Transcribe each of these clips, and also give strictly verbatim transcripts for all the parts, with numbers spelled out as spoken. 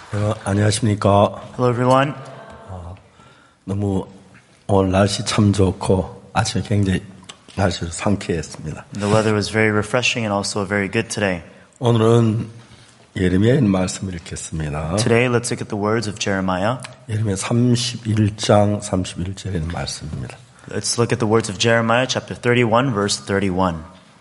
어, 안녕하십니까. Hello, everyone. 어, 너무 오늘 날씨 참 좋고 아침에 굉장히 날씨도 상쾌했습니다. The weather was very refreshing and also very good today. 오늘은 예레미야의 말씀을 읽겠습니다. Today, let's look at the words of Jeremiah. 예레미야 삼십일 장 삼십일 절에 있는 말씀입니다. Let's look at the words of Jeremiah, chapter thirty-one, verse thirty-one.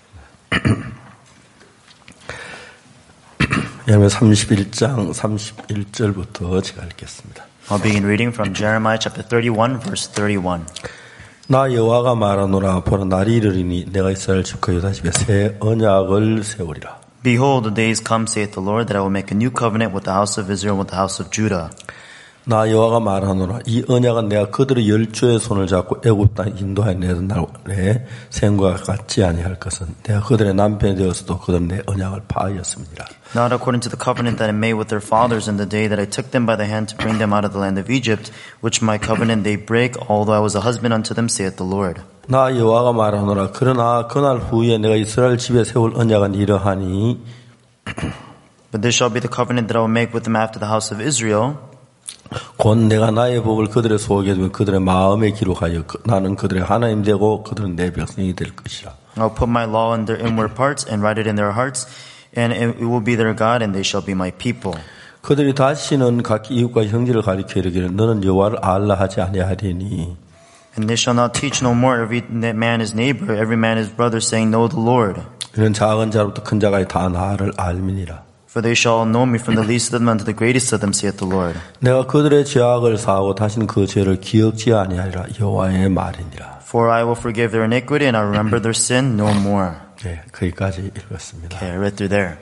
예레미야 삼십일 장 삼십일 절부터 제가 읽겠습니다. I'll begin reading from Jeremiah, chapter thirty-one, verse thirty-one. 나 여호와가 말하노라 보라 날이 이르리니 내가 이스라엘 집과 유다 집에 새 언약을 세우리라. Behold, the days come, saith the Lord, that I will make a new covenant with the house of Israel and with the house of Judah. 나 여호와가 말하노라 이 언약은 내가 그들의 열조의 손을 잡고 애굽 땅 인도하여 내던 날에 생과 같지 아니할 것은 내가 그들의 남편이 되어서도 그들은 내 언약을 파하였음이니라. Not according to the covenant that I made with their fathers in the day that I took them by the hand to bring them out of the land of Egypt, which my covenant they break, although I was a husband unto them, saith the Lord. 나 여호와가 말하노라 그러나 그날 후에 내가 이스라엘 집에 세울 언약은 이러하니 But this shall be the covenant that I will make with them after the house of Israel. 곧 내가 나의 법을 그들의 속에 두면 그들의 마음에 기록하여 나는 그들의 하나님 되고 그들은 내 백성이 될 것이라. I'll put my law in their inward parts and write it in their hearts, and it will be their God, and they shall be my people. 그들이 다시는 각기 이웃과 형제를 가리켜 이르기를 너는 여호와를 알라 하지 아니하리니. And they shall not teach no more every man his neighbor, every man his brother, saying, Know the Lord. 이는 작은 자로부터 큰 자가 다 나를 알미니라. For they shall know me from the least of them unto the greatest of them, saith the Lord. 내가 그들의 죄악을 사하고 다시는 그 죄를 기억지 아니하리라. 여호와의 말이니라. For I will forgive their iniquity and I remember their sin no more. 네, 거기까지 읽었습니다. Okay, I read through there.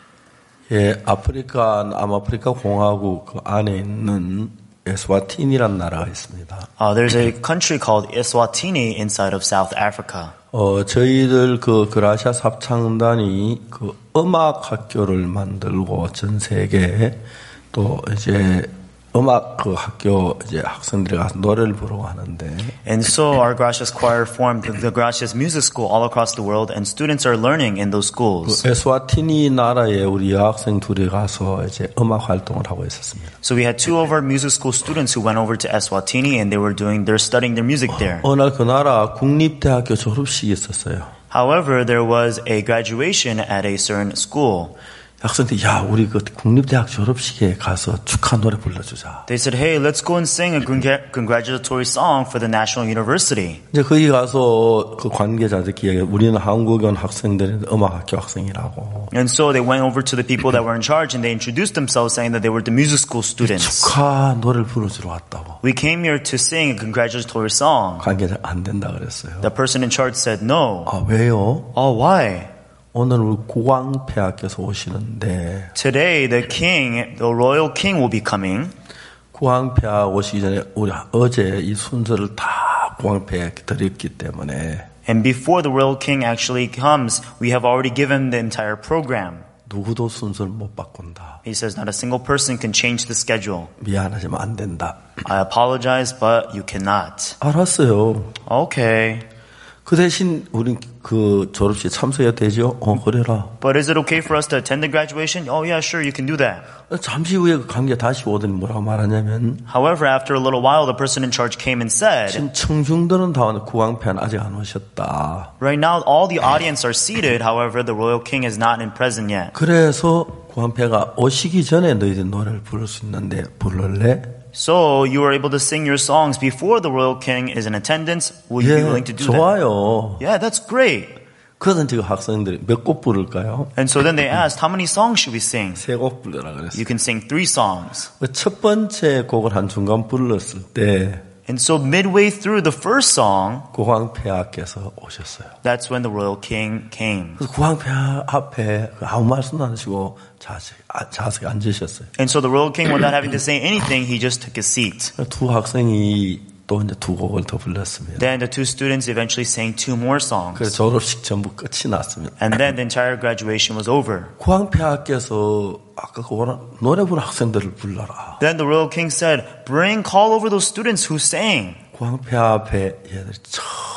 예, 아프리카, 남아프리카 공화국 그 안에 있는 에스와티니라는 나라가 있습니다. Uh, there's a country called Eswatini inside of South Africa. 어, 저희들 그 그라시아 합창단이 그 음악 학교를 만들고 전 세계에 또 이제 음악 그 학교 이제 학생들이 가서 노래를 부르고 하는데. And so our Gracias choir formed the, the Gracias Music School all across the world, and students are learning in those schools. 그 에스와티니 나라에 우리 여학생 둘이 가서 이제 음악 활동을 하고 있었습니다. So we had two of our music school students who went over to Eswatini, and they were doing, they're studying their music there. 어느 날 그 나라 국립대학교 졸업식이 있었어요. However, there was a graduation at a certain school. 학생들이 야 우리 그 국립대학 졸업식에 가서 축하 노래 불러주자. They said, hey, let's go and sing a congratulatory song for the National University. 이제 거기 가서 그 관계자들끼리 우리는 한국에 온 학생들은 음악학교 학생이라고. And so they went over to the people that were in charge and they introduced themselves saying that they were the music school students. 축하 노래를 불러주러 왔다고. We came here to sing a congratulatory song. 관계자 안 된다 그랬어요. The person in charge said no. 아 왜요? Oh, why? 오늘 우리 국왕폐하께서 오시는데 Today the king, the royal king will be coming. 국왕폐하 오시기 전에 우리 어제 이 순서를 다 국왕폐하에 드렸기 때문에 And before the royal king actually comes, we have already given the entire program. 누구도 순서를 못 바꾼다. He says not a single person can change the schedule. 미안하지만 안 된다. I apologize, but you cannot. 알았어요. Okay. 그 대신 우린 그 졸업식에 참석해야 되죠? 어, 그래라. But is it okay for us to attend the graduation? Oh, yeah, sure, you can do that. 잠시 후에 그 관계 다시 오더니 뭐라고 말하냐면 However, after a little while, the person in charge came and said, 지금 청중들은 다 왔는데 국왕폐하는 아직 안 오셨다. Right now, all the audience are seated. However, the royal king is not in present yet. 그래서 국왕폐하가 오시기 전에 너희들 노래를 부를 수 있는데 부를래? So you are able to sing your songs before the royal king is in attendance. Will you 예, be willing to do 좋아요. that? Yeah, that's great. 그러던 지금 학생들이 몇 곡 부를까요? And so then they asked, how many songs should we sing? 세 곡 부르라 그랬어요. You can sing three songs. 첫 번째 곡을 한 중간 불렀을 때 And so midway through the first song, 국왕폐하께서 오셨어요. that's when the royal king came. 그래서 국왕폐하 앞에 아무 말씀도 안 하시고 자세, 자세히 앉으셨어요. And so the royal king, without having to say anything, he just took his seat. 두 학생이 또 이제 두 곡을 더 불렀습니다. Then the two students eventually sang two more songs. 그래서 졸업식 전부 끝이 났습니다. And then the entire graduation was over. 국왕폐하께서 아까 그 노래 부르는 학생들을 불러라. Then the royal king said, bring, call over those students who sang. 국왕폐하 앞에 얘들이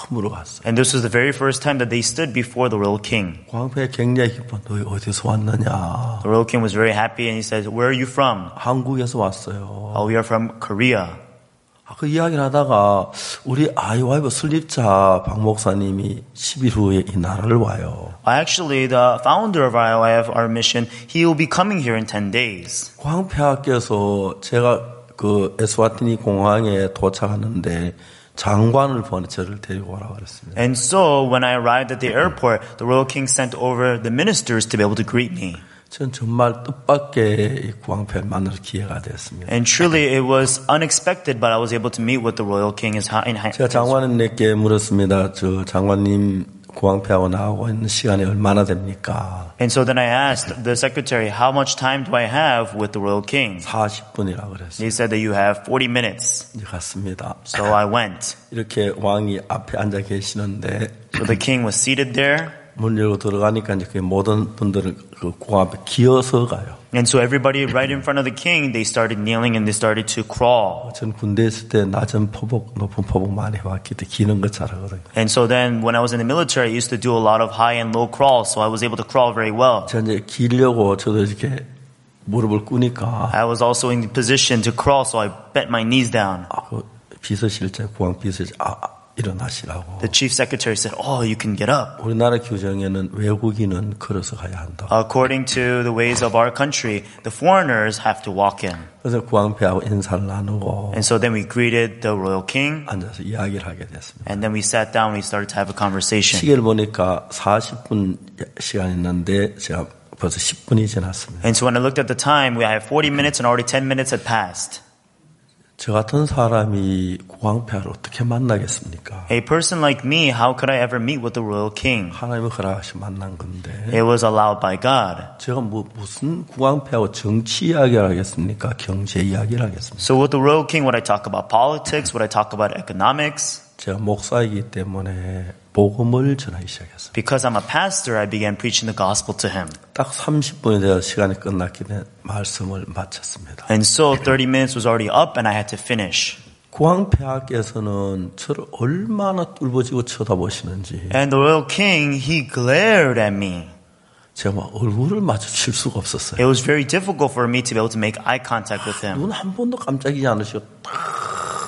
처음으로 갔어요. And this was the very first time that they stood before the royal king. 광패 굉장히 기뻐. 너 어디서 왔느냐? The royal king was very happy and he said, "Where are you from?" 한국에서 왔어요. "Oh, we are from Korea." 아, 그 이야기를 하다가 우리 아이와이브 설립자 박 목사님이 십 일 후에 이 나라를 와요. Actually, the founder of I O I F, our mission, he will be coming here in ten days. 광패학교에서 제가 그 에스와티니 공항에 도착하는데 장관을 보내 저를 데리고 오라고 그랬습니다. And so, when I arrived at the airport, the royal king sent over the ministers to be able to greet me. 전 정말 뜻밖의 구황패를 만날 기회가 됐습니다. And truly, it was unexpected, but I was able to meet with the royal king. 제가 장관님께 물었습니다. 저 장관님 구황패하고 나하고 있는 시간이 얼마나 됩니까? And so then I asked the secretary, how much time do I have with the royal king? 사십 분이라고 그랬어요. He said that you have forty minutes. 이제 갔습니다. So I went. 이렇게 왕이 앞에 앉아 계시는데 So the king was seated there. 문 열고 들어가니까 이제 그 모든 분들은 그 공항 앞에 기어서 가요. And so everybody right in front of the king, they started kneeling and they started to crawl. 전 군대에 있을 때 낮은 포복, 높은 포복 많이 해왔기 때문에 기는 거 잘하거든요. And so then when I was in the military, I used to do a lot of high and low crawls, so I was able to crawl very well. 제가 이제 기려고 저도 이렇게 무릎을 꿇으니까 I was also in the position to crawl, so I bent my knees down. 아, 그 비서실장, 공항 비서실장, 아, 아, 일어나시라고. The chief secretary said, "Oh, you can get up." 우리나라 규정에는 외국인은 걸어서 가야 한다. According to the ways of our country, the foreigners have to walk in. 그래서 구황패하고 인사를 나누고 And so then we greeted the royal king, 앉아서 이야기를 하게 됐습니다. and then we sat down, we started to have a conversation. 시계를 보니까 사십 분 시간이 있는데 제가 벌써 십 분이 지났습니다. And so when I looked at the time, we had forty minutes and already ten minutes had passed. 저 같은 사람이 구황패를 어떻게 만나겠습니까? A person like me, how could I ever meet with the royal king? 하나님의 허락하시 만난 건데 It was allowed by God. 제가 뭐 무슨 구황패하고 정치 이야기를 하겠습니까? 경제 이야기를 하겠습니까? So with the royal king, would I talk about politics? Would I talk about economics? 제가 목사이기 때문에 복음을 전하기 시작했습니다. Because I'm a pastor, I began preaching the gospel to him. 딱 삼십 분이 되어 시간이 끝났기 때문에 말씀을 마쳤습니다. And so thirty minutes was already up and I had to finish. 구황패하께서는 저를 얼마나 뚫어지고 쳐다보시는지 And the royal king, he glared at me. 제가 막 얼굴을 마주칠 수가 없었어요. It was very difficult for me to be able to make eye contact with him. 눈 한 번도 깜짝이지 않으시고 딱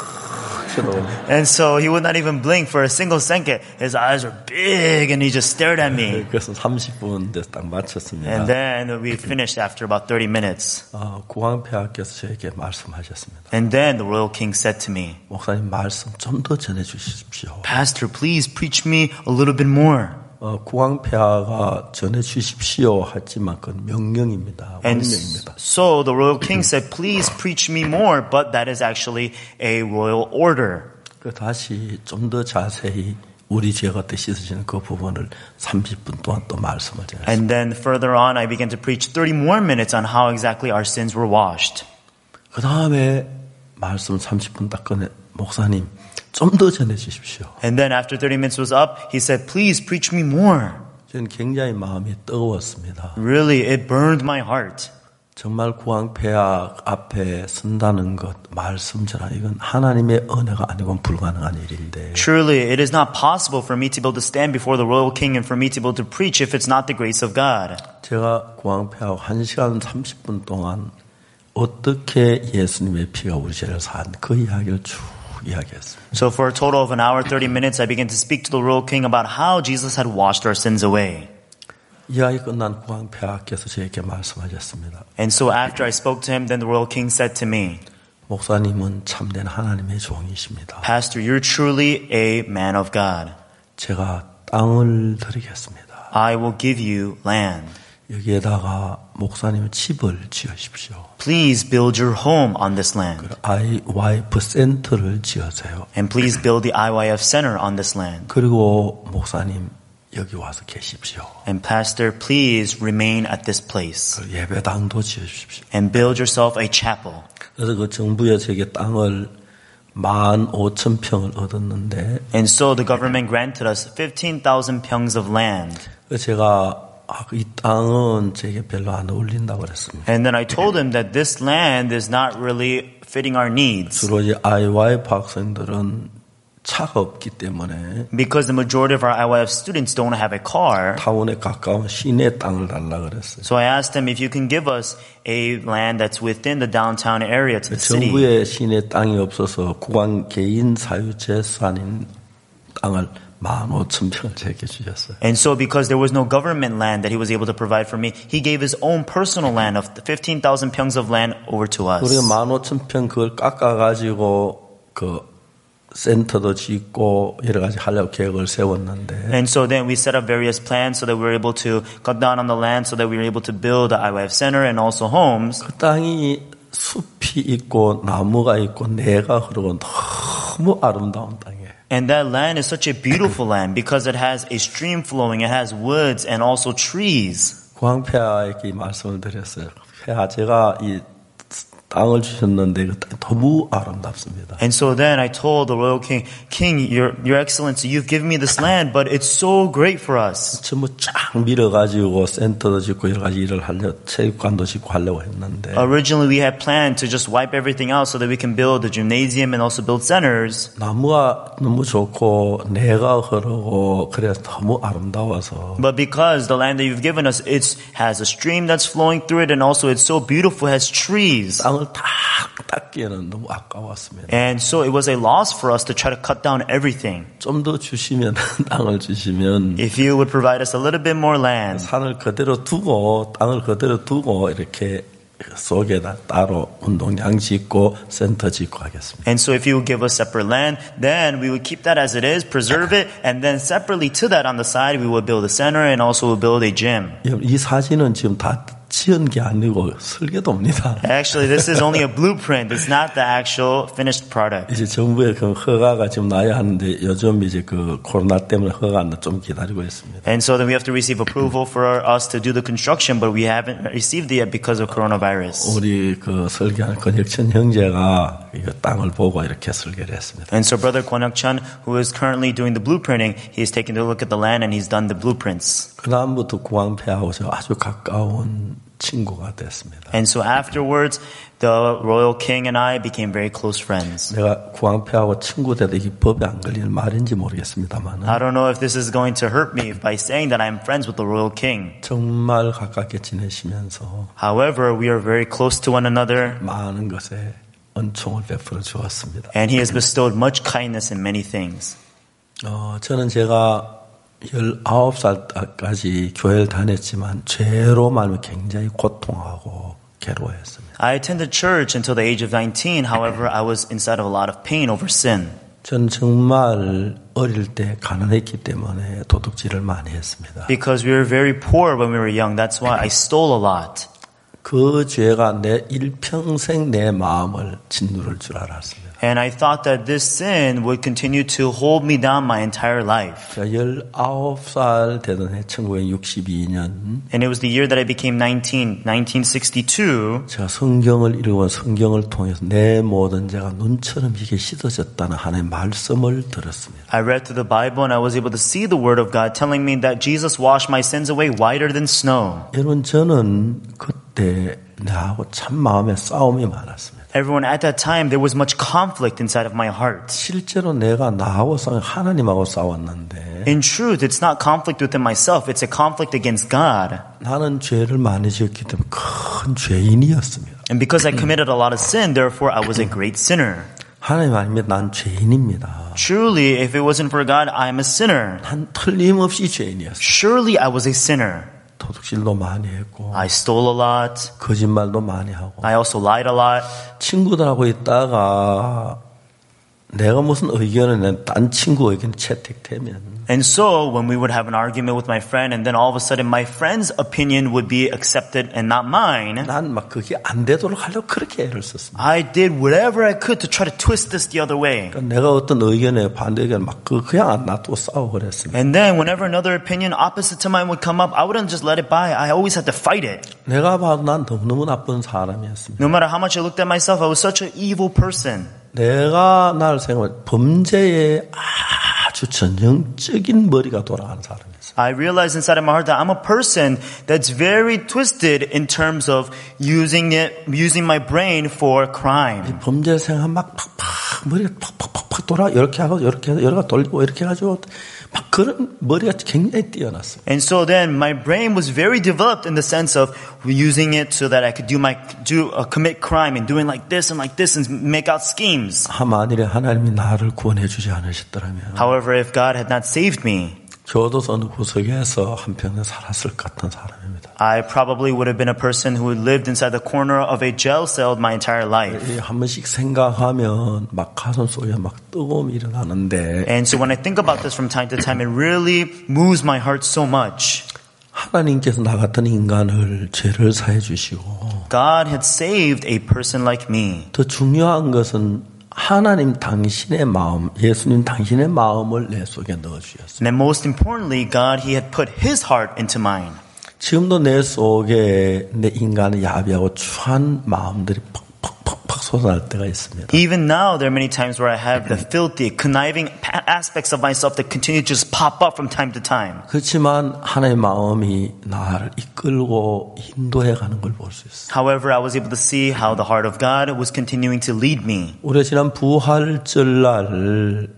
쳐다보니 And so he would not even blink for a single second. His eyes were big and he just stared at me. 그래서 삼십 분 돼서 딱 마쳤습니다. And then we finished after about thirty minutes. 아, 구황패하께서 저에게 말씀하셨습니다. And then the royal king said to me, 목사님 말씀 좀 더 전해주십시오. Pastor, please preach me a little bit more. 어, 구황패하가 전해주십시오 하지만 그건 명령입니다. And 왕명입니다. so the royal king said, please preach me more, but that is actually a royal order. 그 다시 좀 더 자세히 우리 죄가 어떻게 씻으시는 그 부분을 삼십 분 동안 또 말씀을 전했습니다. And then further on, I began to preach thirty more minutes on how exactly our sins were washed. 그 다음에 말씀 삼십 분 딱 꺼내 목사님 좀 더 전해주십시오. And then after thirty minutes was up, he said, please preach me more. 저는 굉장히 마음이 뜨거웠습니다. Really, it burned my heart. 정말 구황패학 앞에 선다는 것, 말씀 전하 이건 하나님의 은혜가 아니고는 불가능한 일인데 Truly, it is not possible for me to be able to stand before the royal king and for me to be able to preach if it's not the grace of God. 제가 구황패하고 한 시간 삼십 분 동안 어떻게 예수님의 피가 우리 죄를 산 그 이야기를 쭉 이야기했습니다. So for a total of an hour, thirty minutes, I began to speak to the royal king about how Jesus had washed our sins away. 이야기 끝난 구황패하께서 저에게 말씀하셨습니다. And so after I spoke to him, then the royal king said to me, 목사님은 참된 하나님의 종이십니다. Pastor, you're truly a man of God. 제가 땅을 드리겠습니다. I will give you land. 여기에다가 목사님 집을 지으십시오. Please build your home on this land. 아이와이에프 센터를 지으세요. And please build the I Y F center on this land. 그리고 목사님 여기 와서 계십시오. And pastor, please remain at this place. 예배당도 지으십시오. And build yourself a chapel. 그래서 그 정부에서 저에게 땅을 만 오천 평을 얻었는데 And so the government granted us fifteen thousand 평s of land. 제가 아, 이 땅은 제게 별로 안 어울린다고 그랬습니다. And then I told him that this land is not really fitting our needs. 주로 이제 아이와이에프 학생들은 차가 없기 때문에 Because the majority of our I Y F students don't have a car. 타운에 가까운 시내 땅을 달라 그랬어요. So I asked them if you can give us a land that's within the downtown area to the city. 정부의 시내 땅이 없어서 국왕 개인 사유 재산인 땅을 만 오천 평을 제게 주셨어요. And so because there was no government land that he was able to provide for me, he gave his own personal land of fifteen thousand 평s of land over to us. 우리가 만 오천 평 그걸 깎아가지고 그 센터도 짓고 여러 가지 하려고 계획을 세웠는데 And so then we set up various plans so that we were able to cut down on the land so that we were able to build the I Y F center and also homes. 그 땅이 숲이 있고 나무가 있고 내가 흐르고 너무 아름다운 땅이에요. And that land is such a beautiful land because it has a stream flowing, it has woods and also trees. 국왕폐하에게 말씀을 드렸어요. 폐하 제가 이 땅을 주셨는데 그 땅이 너무 아름답습니다. And so then I told the royal king, King, your, your excellency, you've given me this land, but it's so great for us. 전부 쫙 밀어가지고 센터도 짓고 여러 가지 일을 하려 체육관도 짓고 하려고 했는데 Originally we had planned to just wipe everything out so that we can build a gymnasium and also build centers. 나무가 너무 좋고 내가 흐르고 그래서 너무 아름다워서 But because the land that you've given us, it has a stream that's flowing through it and also it's so beautiful, it has trees. 땅을 다 닦기에는 너무 아까웠습니다. And so it was a loss for us to try to cut down everything. 좀 더 주시면 땅을 주시면 If you would provide us a little bit more land. 산을 그대로 두고 땅을 그대로 두고 이렇게 속에다 따로 운동장 짓고 센터 짓고 하겠습니다. And so if you would give us separate land, then we would keep that as it is, preserve it, and then separately to that on the side, we would build a center and also would build a gym. 이 사진은 지금 다 지은 게 아니고 설계도입니다. Actually, this is only a blueprint. It's not the actual finished product. 이제 정부의 그 허가가 지금 나야 하는데 요즘 이제 그 코로나 때문에 허가 안 나 좀 기다리고 있습니다. And so then we have to receive approval for us to do the construction, but we haven't received it yet because of coronavirus. 우리 그 설계하는 권혁천 형제가 이 땅을 보고 이렇게 설계를 했습니다. And so Brother Kwon Hyuk-chun, who is currently doing the blueprinting, he's taken a look at the land and he's done the blueprints. 그 다음부터 국왕폐하고 아주 가까운 친구가 됐습니다. And so afterwards, the royal king and I became very close friends. 내가 국왕폐하고 친구 돼도 이게 법에 안 걸리는 말인지 모르겠습니다만 I don't know if this is going to hurt me by saying that I'm friends with the royal king. 정말 가깝게 지내시면서 However, we are very close to one another. 많은 것에 은총을 베풀어 주었습니다. And he has bestowed much kindness in many things. 어, 저는 제가 열아홉 살까지 교회를 다녔지만 죄로 말하면 굉장히 고통하고 괴로워했습니다. I attended church until the age of nineteen. However, I was inside of a lot of pain over sin. 저는 정말 어릴 때 가난했기 때문에 도둑질을 많이 했습니다. Because we were very poor when we were young. That's why I stole a lot. 그 죄가 내 일평생 내 마음을 짓누를 줄 알았습니다. And I thought that this sin would continue to hold me down my entire life. 제가 열아홉 살 되던 해 천구백육십이 년 And it was the year that I became nineteen, nineteen sixty-two. 제가 성경을 읽어 성경을 통해서 내 모든 죄가 눈처럼 이게 씻어졌다는 하나님의 말씀을 들었습니다. I read through the Bible and I was able to see the Word of God telling me that Jesus washed my sins away whiter than snow. 여러분 저는 그때 나하고 참 마음에 싸움이 많았습니다. Everyone, at that time, there was much conflict inside of my heart. 실제로 내가 나하고 싸워 하나님하고 싸웠는데 In truth, it's not conflict within myself. It's a conflict against God. 나는 죄를 많이 지었기 때문에 큰 죄인이었습니다. And because I committed a lot of sin, therefore I was a great sinner. 하나님 아니면 난 죄인입니다. Truly, if it wasn't for God, I'm a sinner. 난 틀림없이 죄인이었어요. Surely I was a sinner. 도둑질도 많이 했고 I stole a lot. 거짓말도 많이 하고 I also lied a lot. 친구들하고 있다가 내가 무슨 의견을 낸 딴 친구 의견 채택되면 And so when we would have an argument with my friend and then all of a sudden my friend's opinion would be accepted and not mine, 난 막 그게 안 되도록 하려고 그렇게 애를 썼습니다. I did whatever I could to try to twist this the other way. 그러니까 내가 어떤 의견에 반대 의견 막 그 그냥 안 놔두고 싸우고 그랬습니다. And then whenever another opinion opposite to mine would come up, I wouldn't just let it by. I always had to fight it. 내가 봐도 난 너무너무 나쁜 사람이었습니다. No matter how much I looked at myself, I was such an evil person. 내가 나를 생각해 범죄에 아주 전형적인 머리가 돌아가는 사람이었어요. I realized inside of my heart that I'm a person that's very twisted in terms of using it, using my brain for crime. 범죄 생각 막 팍팍 머리가 팍팍팍팍 막 돌아 이렇게 하고 이렇게 해서 여러 가 돌리고 이렇게 해가지고 막 그런 머리가 굉장히 뛰어났어요. And so then my brain was very developed in the sense of using it so that I could do my do uh, commit crime and doing like this and like this and make out schemes. 아, 만일에 하나님이 나를 구원해 주지 않으셨더라면 However, if God had not saved me, 교도소 구석에서 한평생 살았을 것 같은 사람입니다. I probably would have been a person who lived inside the corner of a jail cell my entire life. 한 번씩 생각하면 막 가슴 속에 막 뜨거움이 일어나는데 And so when I think about this from time to time, it really moves my heart so much. 하나님께서 나 같은 인간을 죄를 사해 주시고 God had saved a person like me. 더 중요한 것은 하나님 당신의 마음, 예수님 당신의 마음을 내 속에 넣어 주셨어요. And then most importantly, God, He had put His heart into mine. 지금도 내 속에 내 인간의 야비하고 추한 마음들이 팍팍팍팍 솟아날 때가 있습니다. Even now, there are many times where I have the filthy, conniving aspects of myself that continue to just pop up from time to time. 그렇지만 하나님의 마음이 나를 이끌고 인도해 가는 걸 볼 수 있어요. However, I was able to see how the heart of God was continuing to lead me. 우리가 지난 부활절날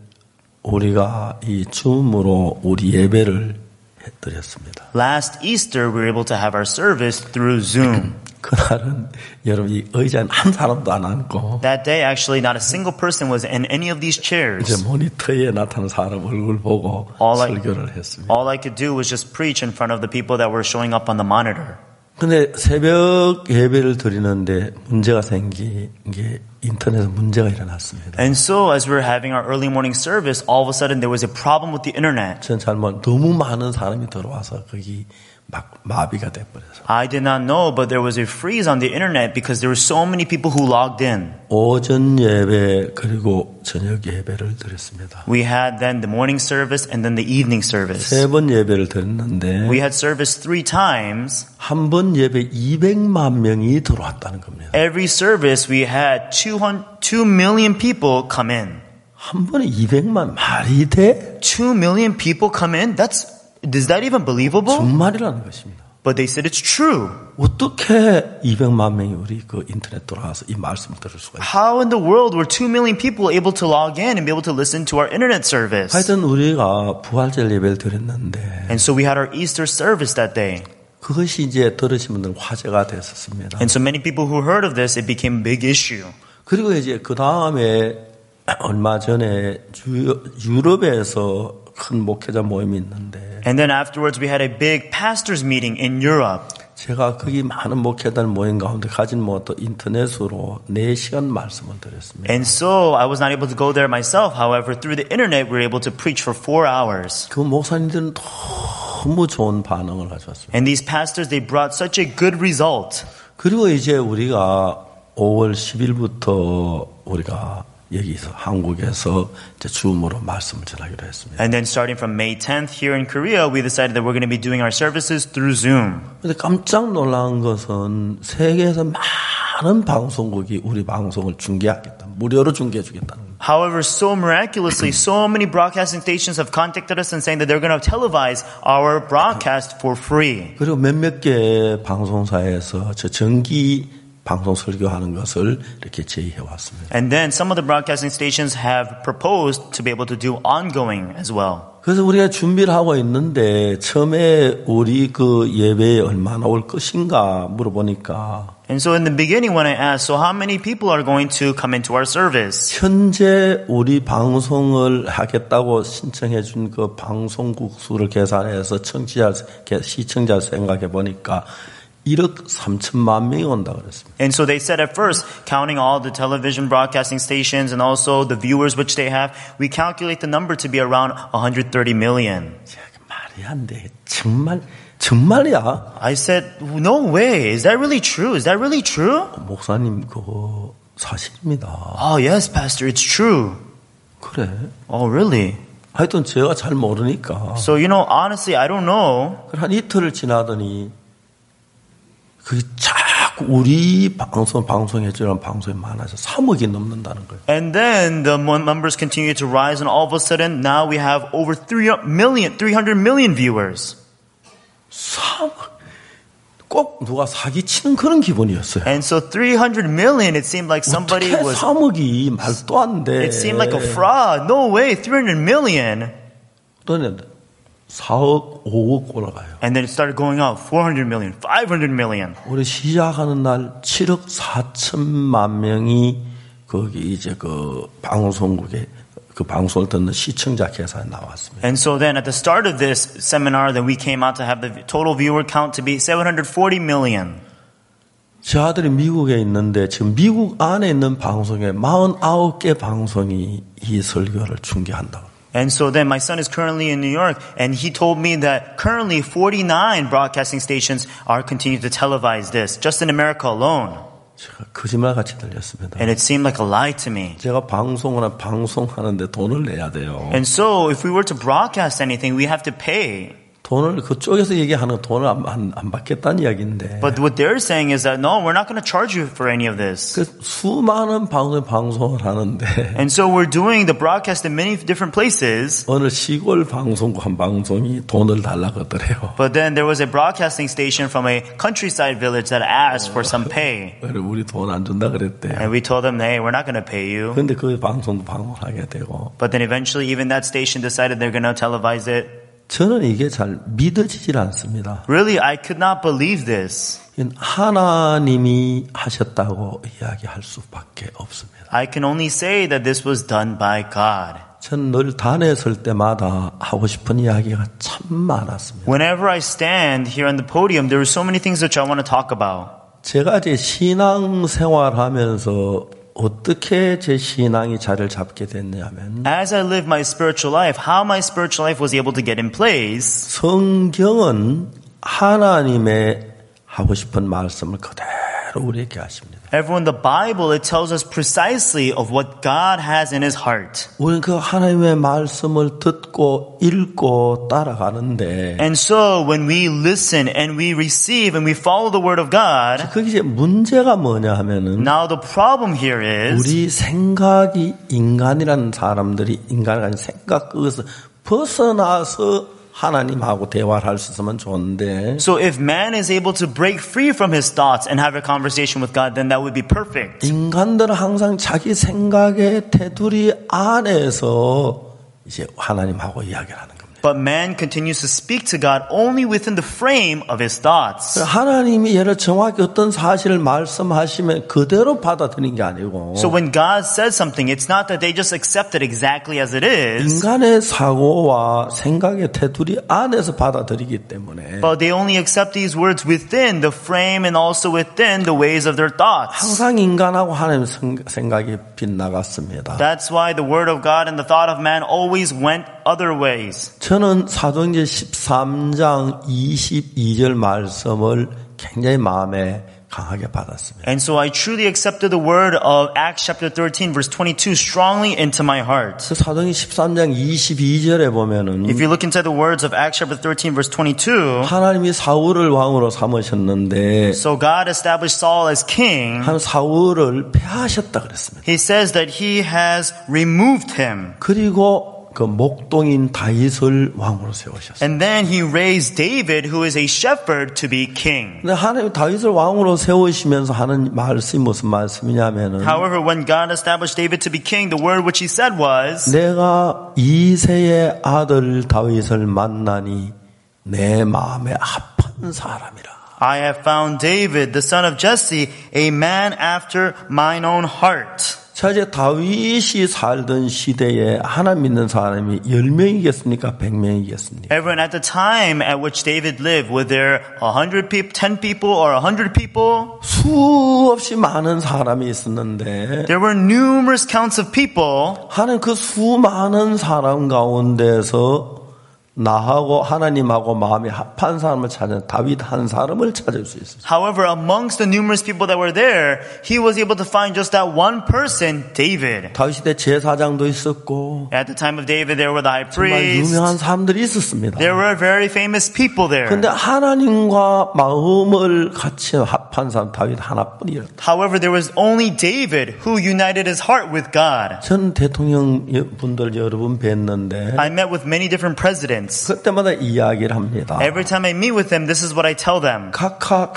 우리가 이 줌으로 우리 예배를 드렸습니다. Last Easter, we were able to have our service through Zoom. 그날은 여러분 이 의자에 한 사람도 안 앉고 That day, actually, not a single person was in any of these chairs. 이제 모니터에 나타난 사람 얼굴 보고 All I, 설교를 했습니다. all I could do was just preach in front of the people that were showing up on the monitor. 근데 새벽 예배를 드리는데 문제가 생긴 게 인터넷에 문제가 일어났습니다. And so, as we were having our early morning service, all of a sudden there was a problem with the internet. 전 잘못 너무 많은 사람이 들어와서 거기 막 마비가 돼버려서. I did not know, but there was a freeze on the internet because there were so many people who logged in. 오전 예배 그리고 저녁 예배를 드렸습니다. We had then the morning service and then the evening service. 세 번 예배를 드렸는데 We had service three times. 한 번 예배 이백만 명이 들어왔다는 겁니다. Every service we had two million people come in. 한 번에 이백만 말이 돼? two million people come in? That's Is that even believable? 정말이라는 것입니다. But they said it's true. 어떻게 이백만 명이 우리 그 인터넷 돌아가서 이 말씀을 들을 수가 있어요? How in the world were two million people able to log in and be able to listen to our internet service? 하여튼 우리가 부활절 예배를 드렸는데 And so we had our Easter service that day. 그것이 이제 들으신 분들 화제가 됐었습니다. And so many people who heard of this, it became a big issue. 그리고 이제 그 다음에 얼마 전에 유, 유럽에서 큰 목회자 모임이 있는데 And then afterwards we had a big pastors meeting in Europe. 제가 거기 많은 목회자 모임 가운데 가진 못한 인터넷으로 네 시간 말씀을 드렸습니다. And so I was not able to go there myself. However, through the internet we were able to preach for four hours. 그 목사님들은 너무 좋은 반응을 가져왔습니다. And these pastors, they brought such a good result. 그리고 이제 우리가 오월 십일부터 우리가 여기서 한국에서 이제 줌으로 말씀을 전하기로 했습니다. And then starting from May tenth here in Korea, we decided that we're going to be doing our services through Zoom. 근데 깜짝 놀란 것은 세계에서 많은 방송국이 우리 방송을 중계하겠다. 무료로 중계해 주겠다는 겁니다. However, so miraculously, so many broadcasting stations have contacted us and saying that they're going to televise our broadcast for free. 그리고 몇몇 개 방송사에서 저 정기 방송 설교하는 것을 이렇게 제의해 왔습니다. And then some of the broadcasting stations have proposed to be able to do ongoing as well. 그래서 우리가 준비를 하고 있는데 처음에 우리 그 예배에 얼마나 올 것인가 물어보니까 And so in the beginning when I asked, so how many people are going to come into our service? 현재 우리 방송을 하겠다고 신청해 준 그 방송국 수를 계산해서 청취자, 시청자 생각해 보니까 일억 삼천만 명이 온다 그랬습니다. And so they said at first, counting all the television broadcasting stations and also the viewers which they have, we calculate the number to be around one hundred thirty million. 말이 안 돼. 정말 정말이야. I said, no way. Is that really true? Is that really true? 목사님 그거 사실입니다. Oh yes, Pastor, it's true. 그래. Oh really? 하여튼 제가 잘 모르니까. So you know, honestly, I don't know. 한 이틀을 지나더니 그 자꾸 우리 방송 방송해 주는 방송이 많아서 삼억이 넘는다는 거예요. And then the numbers continue to rise, and all of a sudden now we have over three million, three hundred million viewers. 삼억. 꼭 누가 사기치는 그런 기분이었어요. And so three hundred million, it seemed like somebody 어떻게 was, 삼억이 말도 안 돼. it seemed like a fraud. No way, three hundred million. 또는 사억, 오억 올라가요. And then it started going up, four hundred million, five hundred million. 우리 시작하는 날 칠억 사천만 명이 거기 이제 그 방송국에 그 방송을 듣는 시청자 계산에 나왔습니다. And so then at the start of this seminar, then we came out to have the total viewer count to be seven hundred forty million. 제 아들이 미국에 있는데 지금 미국 안에 있는 방송에 사십구 개 방송이 이 설교를 중계한다고. And so then my son is currently in New York, and he told me that currently forty-nine broadcasting stations are continuing to televise this, just in America alone. 제가 거짓말같이 들렸습니다. And it seemed like a lie to me. 제가 방송하나 방송하는데 돈을 내야 돼요. And so if we were to broadcast anything, we have to pay. 돈을 그쪽에서 얘기하는 돈을 안, 안, 안 받겠다는 이야기인데. But what they're saying is that no, we're not going to charge you for any of this. 그 수많은 방송에 방송을 하는데. And so we're doing the broadcast in many different places. 어느 시골 방송국 한 방송이 돈을 달라고 하더래요. But then there was a broadcasting station from a countryside village that asked for some pay. 우리 돈 안 준다 그랬대. And we told them, hey, we're not going to pay you. 근데 그 방송도 방송하게 되고. But then eventually even that station decided they're going to televise it. 저는 이게 잘 믿어지질 않습니다. Really, I could not believe this. 하나님이 하셨다고 이야기할 수밖에 없습니다. I can only say that this was done by God. 저는 늘 단에 설 때마다 하고 싶은 이야기가 참 많았습니다. Whenever I stand here on the podium, there are so many things which I want to talk about. 제가 제 신앙 생활하면서 어떻게 제 신앙이 자리를 잡게 됐냐면 As I live my spiritual life, how my spiritual life was able to get in place. 성경은 하나님의 하고 싶은 말씀을 그대로 우리에게 하십니다. Everyone, the Bible, it tells us precisely of what God has in His heart. 우리는 그 하나님의 말씀을 듣고 읽고 따라가는데 And so when we listen and we receive and we follow the Word of God, 거기 이제 문제가 뭐냐 하면은 now the problem here is 우리 생각이 인간이라는 사람들이 인간이 아닌 생각 거기서 벗어나서 하나님하고 대화를 할 수 있으면 좋은데 so if man is able to break free from his thoughts and have a conversation with God, then that would be perfect. 인간들은 항상 자기 생각의 테두리 안에서 이제 하나님하고 이야기를 하는 겁니다. But man continues to speak to God only within the frame of his thoughts. 하나님이 예를 정확히 어떤 사실을 말씀하시면 그대로 받아들이는 게 아니고 So when God says something, it's not that they just accept it exactly as it is. 인간의 사고와 생각의 테두리 안에서 받아들이기 때문에 But they only accept these words within the frame and also within the ways of their thoughts. 항상 인간하고 하나님 생각이 빗나갔습니다. That's why the word of God and the thought of man always went other ways. 저는 사도행전 십삼 장 이십이 절 말씀을 굉장히 마음에 강하게 받았습니다. And so I truly accepted the word of Acts chapter thirteen verse twenty-two strongly into my heart. 그 사도행전 십삼 장 이십이 절에 보면은 If you look into the words of Acts chapter thirteen verse twenty-two, 하나님이 사울을 왕으로 삼으셨는데 so God established Saul as king. 한 사울을 폐하셨다 그랬습니다. He says that he has removed him. 그리고 그 목동인 다윗을 왕으로 세우셨어요. And then he raised David, who is a shepherd, to be king. 근데 하나님 다윗을 왕으로 세우시면서 하는 말씀이 무슨 말씀이냐면은 However, when God established David to be king, the word which he said was, 내가 이새의 아들 다윗을 만나니 내 마음에 합한 사람이라. I have found David, the son of Jesse, a man after mine own heart. 자, 이제 다윗이 살던 시대에 하나님 믿는 사람이 열 명이겠습니까? 백 명이겠습니까? Everyone, at the time at which David lived, were there a hundred people, ten people, or a hundred people? 수없이 많은 사람이 있었는데 There were numerous counts of people. 하나님 그 수많은 사람 가운데서 나하고 하나님하고 마음이 합한 사람을 찾아 다윗 한 사람을 찾을 수 있었어요. However, amongst the numerous people that were there, he was able to find just that one person, David. 다윗의 제사장도 있었고 At the time of David, there were the high 정말 priests. 유명한 사람들이 있었습니다. There were very famous people there. 그런데 하나님과 마음을 같이 합한 사람 다윗 하나뿐이었다. However, there was only David who united his heart with God. 전 대통령 분들 여러 분 뵀는데 I met with many different presidents. servants. 그때마다 이야기를 합니다. Every time I meet with them, this is what I tell them. 각하,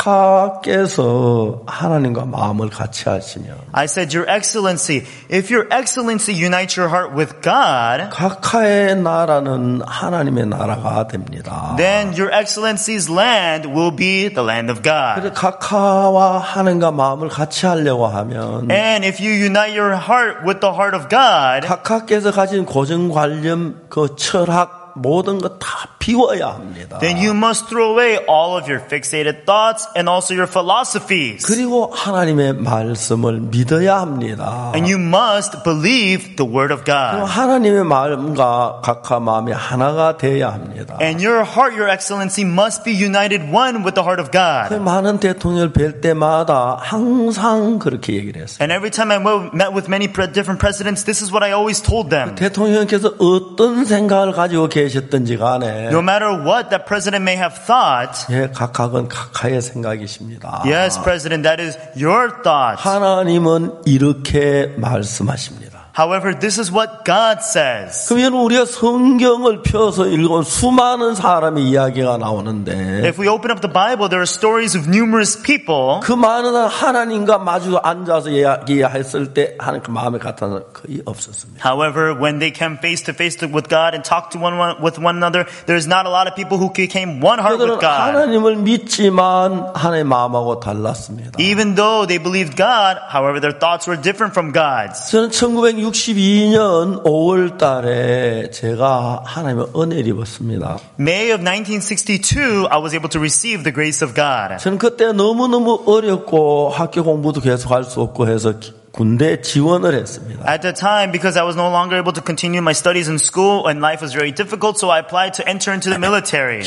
각하께서 하나님과 마음을 같이 하시면 I said, Your Excellency, if Your Excellency unites your heart with God, 각하의 나라는 하나님의 나라가 됩니다. then Your Excellency's land will be the land of God. 그래서 각하와 하나님과 마음을 같이 하려고 하면 And if you unite your heart with the heart of God, 각하께서 가진 고정관념, 그 철학, 모든 것 다 비워야 합니다. then you must throw away all of your fixated thoughts and also your philosophies. 그리고 하나님의 말씀을 믿어야 합니다. And you must believe the word of 그리고 God. 하나님의 마음과 각하 마음이 하나가 되어야 합니다. And your heart, Your Excellency, must be united one with the heart of God. 많은 대통령을 뵐 때마다 항상 그렇게 얘기를 했어요. And every time I met with many different presidents, this is what I always told them. 대통령께서 어떤 생각을 가지고 계셨든지 간에 No matter what that president may have thought, 예, 각각은 각하의 생각이십니다. yes, President, that is your thought. 하나님은 이렇게 말씀하십니다. However, this is what God says. 그러면 우리가 성경을 펴서 읽은 수많은 사람의 이야기가 나오는데 If we open up the Bible, there are stories of numerous people. 그 많은 하나님과 마주 앉아서 이야기했을 때 하나님 그 마음에 같아서 거의 없었습니다. However, when they came face to face with God and talked to one, one with one another, there's not a lot of people who became one heart 그들은 with God. 하나님을 믿지만 하나님의 마음하고 달랐습니다. Even though they believed God, however, their thoughts were different from God's. 저는 천구백육십이 년 오월 달에 제가 하나님의 은혜를 입었습니다. May of nineteen sixty-two, I was able to receive the grace of God. 저는 그때 너무너무 어렵고 학교 공부도 계속 할 수 없고 해서 군대 지원을 했습니다. At the time, because I was no longer able to continue my studies in school and life was very difficult, so I applied to enter into the military.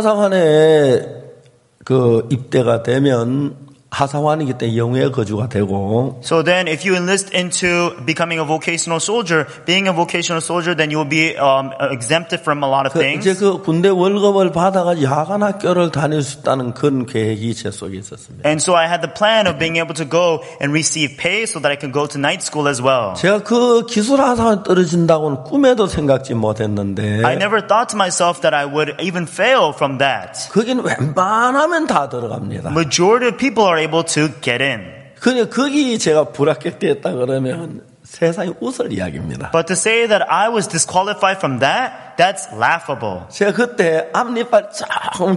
기술하사관에 그 입대가 되면 하사관이기 때문에 영외 거주가 되고 So then, if you enlist into becoming a vocational soldier, being a vocational soldier, then you will be um, exempted from a lot of 그 things. 이제 그 군대 월급을 받아가지고 야간 학교를 다닐 수 있다는 그런 계획이 제 속에 있었습니다. And so I had the plan of being able to go and receive pay so that I could go to night school as well. 제가 그 기술하사관 떨어진다고는 꿈에도 생각지 못했는데 I never thought to myself that I would even fail from that. 거기는 웬만하면 다 들어갑니다. Majority of people are able to get in. 그냥 거기 제가 불합격됐다 그러면 세상이 웃을 이야기입니다. But to say that I was disqualified from that, that's laughable. 제가 그때 앞니빨 조금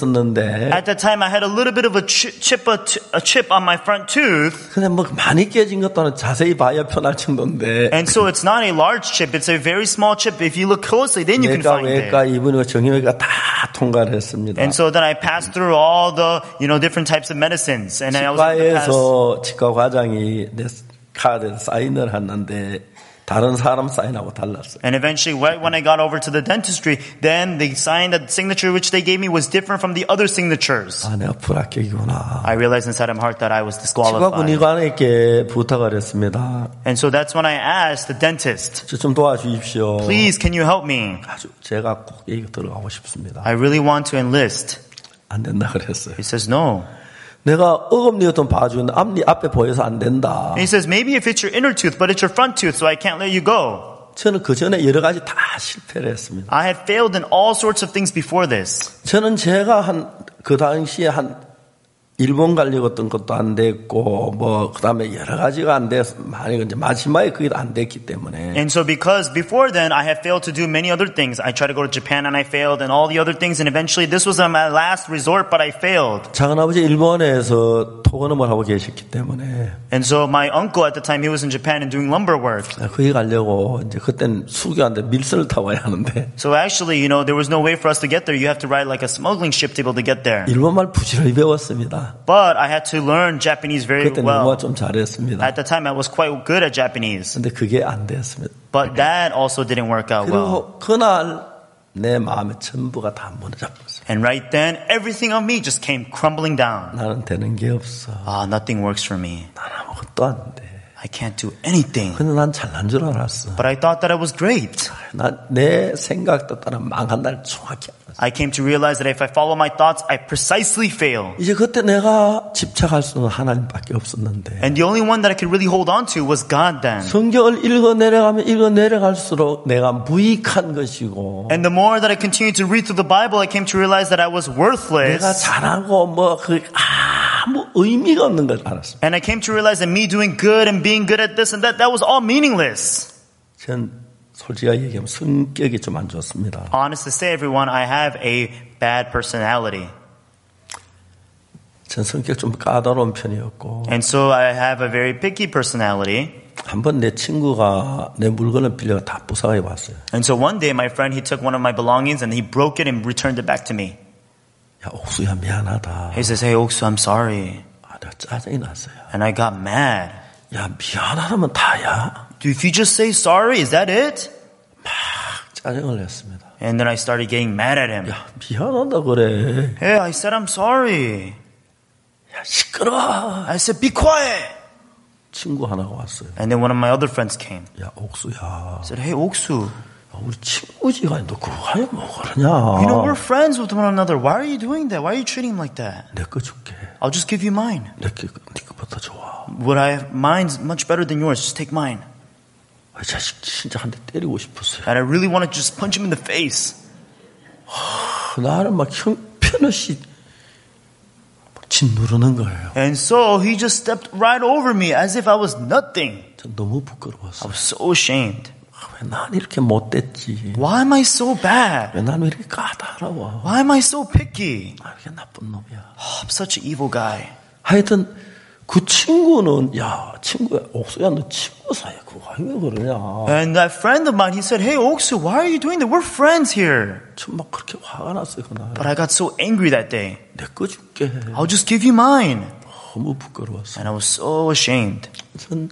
깨졌었는데 At that time, I had a little bit of a chi- chip, a, t- a chip on my front tooth. 근데 뭐 많이 깨진 것도 자세히 봐야 편할 정도인데 And so it's not a large chip, it's a very small chip. If you look closely, then you can 내과, find it. 외과, 입원과 정형외과 다 통과를 했습니다. And so then I passed through all the, you know, different types of medicines. And I was able to pass. 치과에서 치과 과장이 내 카드에 사인을 했는데 다른 사람 사인하고 달랐어요. And eventually, right when I got over to the dentistry, then they signed that signature which they gave me was different from the other signatures. 아, 내가 불합격이구나. I realized inside of my heart that I was 치과 disqualified. 군의관에게 부탁을 했습니다. And so that's when I asked the dentist, 저 좀 도와주십시오. please, can you help me? 아주 제가 꼭 여기 들어가고 싶습니다. I really want to enlist. 안 된다 그랬어요. He says, no. 내가 어금니가 좀 봐주는데 앞니 앞에 보여서 안 된다. And he says, maybe if it's your inner tooth, but it's your front tooth, so I can't let you go. 저는 그 전에 여러 가지 다 실패를 했습니다. I had failed in all sorts of things before this. 저는 제가 한 그 당시에 한 일본 가려고 했던 것도 안 됐고 뭐 그다음에 여러 가지가 안 돼서 많이 이제 마지막에 그게 안 됐기 때문에 And so because before then I had failed to do many other things. I tried to go to Japan and I failed and all the other things and eventually this was my last resort but I failed. 작은아버지 일본에서 토건음을 하고 계셨기 때문에 And so my uncle at the time he was in Japan and doing lumber work. 거기 가려고 이제 그땐 수교한테 밀선을 타고 와야 하는데 So actually, you know, there was no way for us to get there. You have to ride like a smuggling ship to be able to get there. 일본말 부지런히 배웠습니다. But I had to learn Japanese very 그때 영어 well. 좀 잘했습니다. At the time I was quite good at Japanese. 근데 그게 안 됐습니다. But that also didn't work out well. 그리고 그날 내 마음에 전부가 다 무너져버렸어요. And right then, everything of me just came crumbling down. 나는 되는 게 없어. Ah, nothing works for me. 난 아무것도 안 돼. I can't do anything. 근데 난 잘난 줄 알았어. But I thought that I was great. 난 내 생각도 따라 망한 날 정확히 알았어. I came to realize that if I follow my thoughts, I precisely fail. 이제 그때 내가 집착할 수는 하나님밖에 없었는데. And the only one that I could really hold on to was God then. 성경을 읽어 내려가면 읽어 내려갈수록 내가 무익한 것이고. And the more that I continued to read through the Bible, I came to realize that I was worthless. 내가 잘하고 뭐 그 아무 의미가 없는 걸 알았어. And I came to realize that me doing good and being good at this and that, that was all meaningless. 전 솔직하게 얘기하면 성격이 좀 안 좋습니다. Honest to say, everyone, I have a bad personality. 전 성격 좀 까다로운 편이었고. And so I have a very picky personality. 한번 내 친구가 내 물건을 빌려가 다 부사해 왔어요. And so one day my friend, he took one of my belongings and he broke it and returned it back to me. 야, 옥수야 미안하다. He says, hey, Oksu, I'm sorry. 아, 내가 짜증이 났어요. And I got mad. 야, 미안하다면 다야. If you just say sorry, is that it? 막 짜증을 냈습니다. And then I started getting mad at him. 야, 미안하다 그래. Hey, I said I'm sorry. 야, 시끄러워. I said, be quiet. 친구 하나가 왔어요. And then one of my other friends came. 야, 옥수야. I said, hey, Oksu. 우리 친구지가 너 그거 하냐 뭐 그러냐. You know, we're friends with one another. Why are you doing that? Why are you treating him like that? 내 거 줄게. I'll just give you mine. 내 거, 네 거보다 좋아. What I have, mine's much better than yours. Just take mine. 아, 자식 진짜 한 대 때리고 싶었어요. And I really want to just punch him in the face. 나는 막 형편없이 짓누르는 거예요. And so he just stepped right over me as if I was nothing. 전 너무 I 부끄러웠어요. was so ashamed. 왜 난 이렇게 못됐지? Why am I so bad? 왜 난 왜 이렇게 까다로워? Why am I so picky? 나 이렇게 나쁜 놈이야. Oh, I'm such an evil guy. 하여튼 그 친구는 야 친구야 옥수야 너 친구 사이야 그거 왜 그러냐? And that friend of mine, he said, hey, Oksu, why are you doing that? We're friends here. 전 막 그렇게 화가 났어요 그날. But I got so angry that day. 내 거 줄게. I'll just give you mine. 너무 부끄러웠어. And I was so ashamed. 전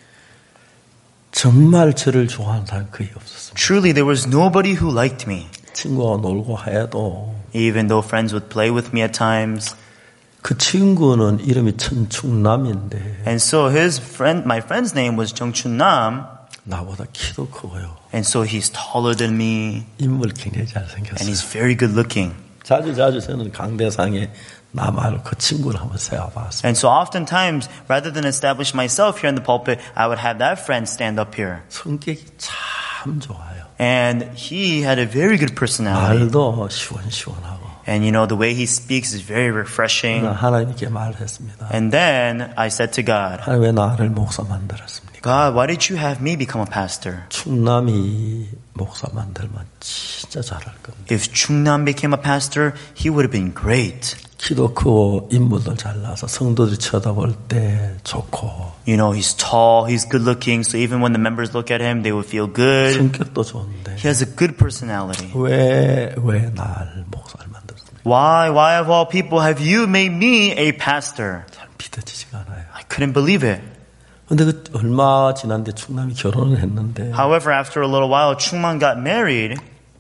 정말 저를 좋아하는 사람 거의 없었습니다. Truly, there was nobody who liked me. 친구와 놀고 해도 Even though friends would play with me at times. 그 친구는 이름이 천충남인데 And so his friend, my friend's name was Jungchun Nam. 나보다 키도 크고요. And so he's taller than me. 인물 굉장히 And 잘생겼어요. he's very good looking. 자주 자주 저는 강대상에 나 말고 그 친구를 한번 세워봤어요. And so oftentimes, rather than establish myself here in the pulpit, I would have that friend stand up here. 성격이 참 좋아요. And he had a very good personality. 말도 시원시원하고. And you know, the way he speaks is very refreshing. 하나님께 말했습니다. And then I said to God, 하나님 왜 나를 목사 만들었습니까? God, why did you have me become a pastor? 충남이 목사 만들면 진짜 잘할 겁니다. If Chungnam became a pastor, he would have been great. 키도 크고 인물도 잘나서 성도들이 쳐다볼 때 좋고. You know, he's tall, he's good looking, so even when the members look at him, they would feel good. 성격도 좋은데. He has a good personality. 왜, 왜 날 목사를 만들었습니까? Why, why of all people have you made me a pastor? 잘 믿어지지가 않아요. I couldn't believe it. 근데 그 얼마 지났는데 충남이 결혼을 했는데. However, after a little while, Chungman got married.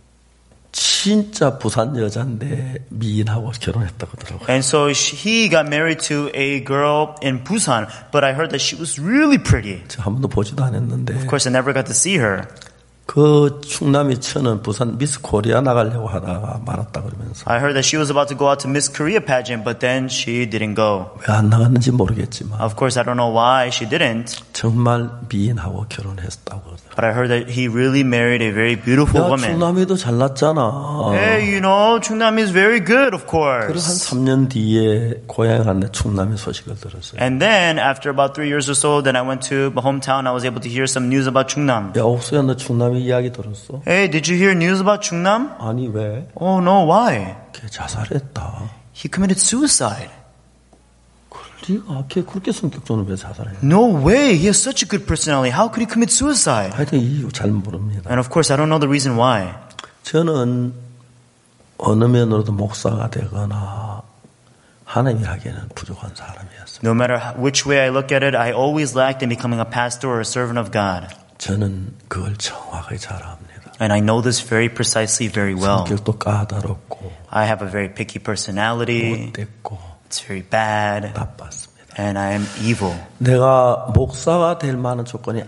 진짜 부산 여자인데 미인하고 결혼했다고 하더라고요. And so he got married to a girl in Busan, but I heard that she was really pretty. 저 한 번도 보지도 않았는데. Of course, I never got to see her. 그 충남이 처는 부산 미스 코리아 나가려고 하다가 말았다 그러면서. I heard that she was about to go out to Miss Korea pageant, but then she didn't go. 왜 안 나갔는지 모르겠지만. Of course, I don't know why she didn't. 정말 미인하고 결혼했다고 그러더라고요. But I heard that he really married a very beautiful 야, woman. 충남이도 잘났잖아. Hey, you know, Chungnam is very good, of 그리고 한 course. 삼 년 뒤에 고향에 갔는데 충남이 소식을 들었어요. And then, after about three years or so, then I went to my hometown. I was able to hear some news about Chungnam. 야, 옥수야, 너 충남이 이야기 들었어? Hey, did you hear news about Chungnam? 아니, 왜? Oh no, why? 걔 자살했다. He committed suicide. 네가 걔 그렇게 성격 좋은 왜 자살해? No way. He has such a good personality. How could he commit suicide? 하여튼 이유 잘 모릅니다. And of course, I don't know the reason why. 저는 어느 면으로도 목사가 되거나 하나님이 하기에는 부족한 사람이었어요. No matter how, which way I look at it, I always lacked in becoming a pastor or a servant of God. 저는 그걸 정확하게 잘 압니다. And I know this very precisely, very well. 성격도 까다롭고 I have a very picky personality. 못됐고 It's very bad. 나빴습니다. and I am evil. 내가 목사가 될 만한 조건이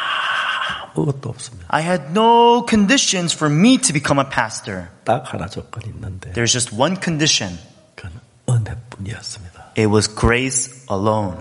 아무것도 없습니다. I had no conditions for me to become a pastor. 딱 하나 조건이 있는데 There's just one condition. 그건 은혜뿐이었습니다. It was grace alone.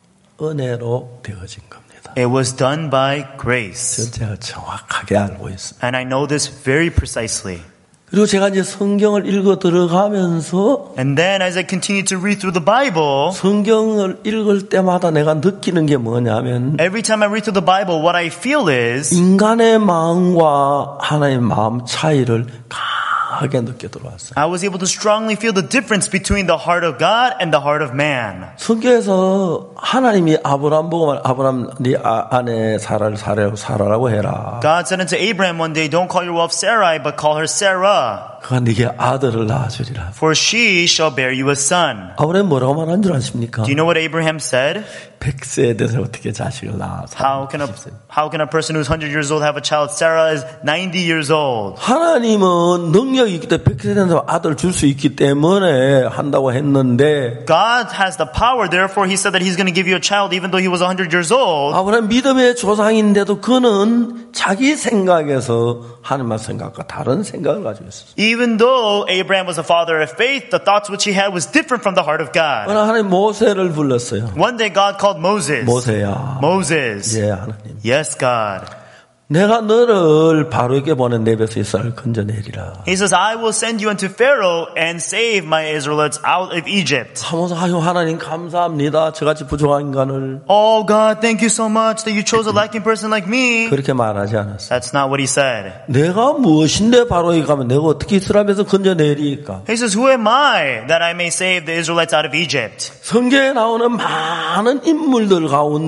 은혜로 되어진 겁니다. It was done by grace. 제가 정확하게 알고 있습니다. And I know this very precisely. 그리고 제가 이제 성경을 읽어 들어가면서 And then as I continue to read through the Bible, 성경을 읽을 때마다 내가 느끼는 게 뭐냐면 every time I read through the Bible, what I feel is 인간의 마음과 하나님의 마음 차이를 강하게 느껴 들어왔어요. I was able to strongly feel the difference between the heart of God and the heart of man. 성경에서 하나님이 아브라함 보고 말 아브라함 네 아내 사라를 사라라고 사라라고 해라. God said unto Abraham one day, don't call your wife Sarai, but call her Sarah. 그가 네게 아들을 낳아주리라. For she shall bear you a son. 아브라함 뭐라고 말한 줄 아십니까? Do you know what Abraham said? 백 세에 대해서 어떻게 자식을 낳아? How can a how can a person who's one hundred years old have a child? Sarah is ninety years old. 하나님은 능력이 있기 때문에 백 세 된 사람 아들 줄 수 있기 때문에 한다고 했는데 God has the power, therefore He said that He's going to give you a child even though he was one hundred years old. 아브라함 믿음의 조상인데도 그는 자기 생각에서 하나님의 생각과 다른 생각을 가지고 있었어요. Even though Abraham was a father of faith, the thoughts which he had was different from the heart of God. 그러나 하나님 모세를 불렀어요. One day God called Moses. 모세야. Moses. 예, 하나님. Yes, God. 내가 너를 바로에게 보낸 내 백성 이스라엘을 건져내리라. He says, I will send you unto Pharaoh and save my Israelites out of Egypt. 하면서 아유 하나님 감사합니다. 저같이 부족한 인간을. Oh God, thank you so much that you chose a lacking person like me. 그렇게 말하지 않았어요. That's not what he said. 내가 무엇인데 바로에게 가면 내가 어떻게 이스라엘에서 건져내리까? He says, who am I that I may save the Israelites out of Egypt? 성경에 나오는 많은 인물들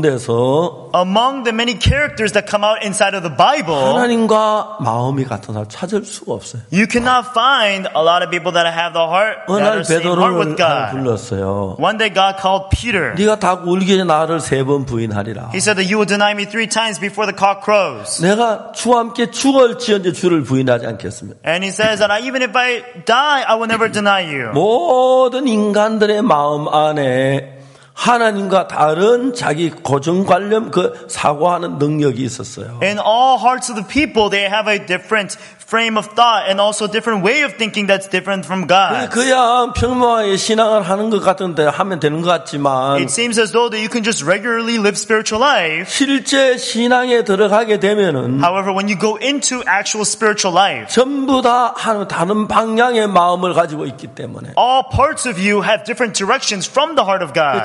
가운데서 Among the many characters that come out inside of the Bible, 하나님과 마음이 같은 사람 찾을 수가 없어요. you cannot find a lot of people that have the heart that are 어느 날 same heart with 베드로를 God. 불렀어요. One day God called Peter. 네가 닭 울기 전에 나를 세 번 부인하리라. He said that you will deny me three times before the cock crows. 내가 주와 함께 죽을지언정 주를 부인하지 않겠습니다. And he says that I, even if I die, I will never deny you. 모든 인간들의 마음 안에 하나님과 다른 자기 고정관념 그 사고하는 능력이 있었어요. In all hearts of the people, they have a different frame of thought and also a different way of thinking that's different from God. 그냥 평범하게 신앙을 하는 것 같은데 하면 되는 것 같지만 It seems as though that you can just regularly live spiritual life. 실제 신앙에 들어가게 되면은 However, when you go into actual spiritual life, 전부 다 하나님 다른 방향의 마음을 가지고 있기 때문에 all parts of you have different directions from the heart of God.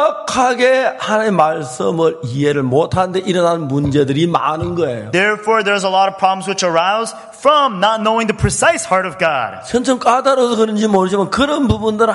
정확하게 하나님의 말씀을 이해를 못하는데 일어나는 문제들이 많은 거예요. Therefore, there's a lot of problems which arouse from not knowing the precise heart of God. 좀 까다로워서 그런지 모르지만 그런 부분들을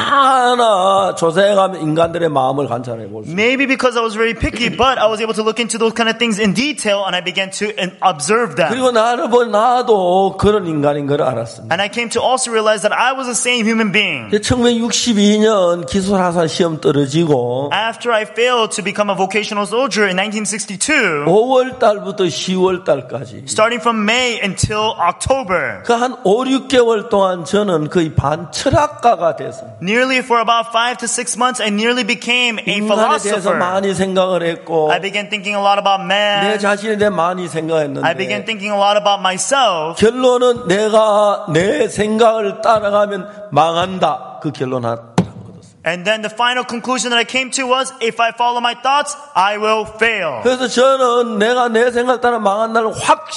하나하나 조사해가면 인간들의 마음을 관찰해 볼 수 있어요. Maybe because I was very picky, but I was able to look into those kind of things in detail and I began to observe them. 그리고 나를 보 나도 그런 인간인 걸 알았습니다. And I came to also realize that I was the same human being. 천구백육십이 년 기술하사 시험 떨어지고 After I failed to become a vocational soldier in nineteen sixty-two, 오월 달부터 시월 달까지 starting from May until October, 그 한 오, 육 개월 동안 저는 거의 반 철학가가 됐어요. nearly for about five to six months, I nearly became a 인간에 대해서 philosopher. 많이 생각을 했고 I began thinking a lot about 내 man. 자신에 대해 많이 생각했는데 I began thinking a lot about myself. 결론은 내가 내 생각을 따라가면 망한다. 그 결론 하나 딱 얻었어요. And then the final conclusion that I came to was, if I follow my thoughts, I will fail. 그래서 저는 내가 내 생각 따라 망한 날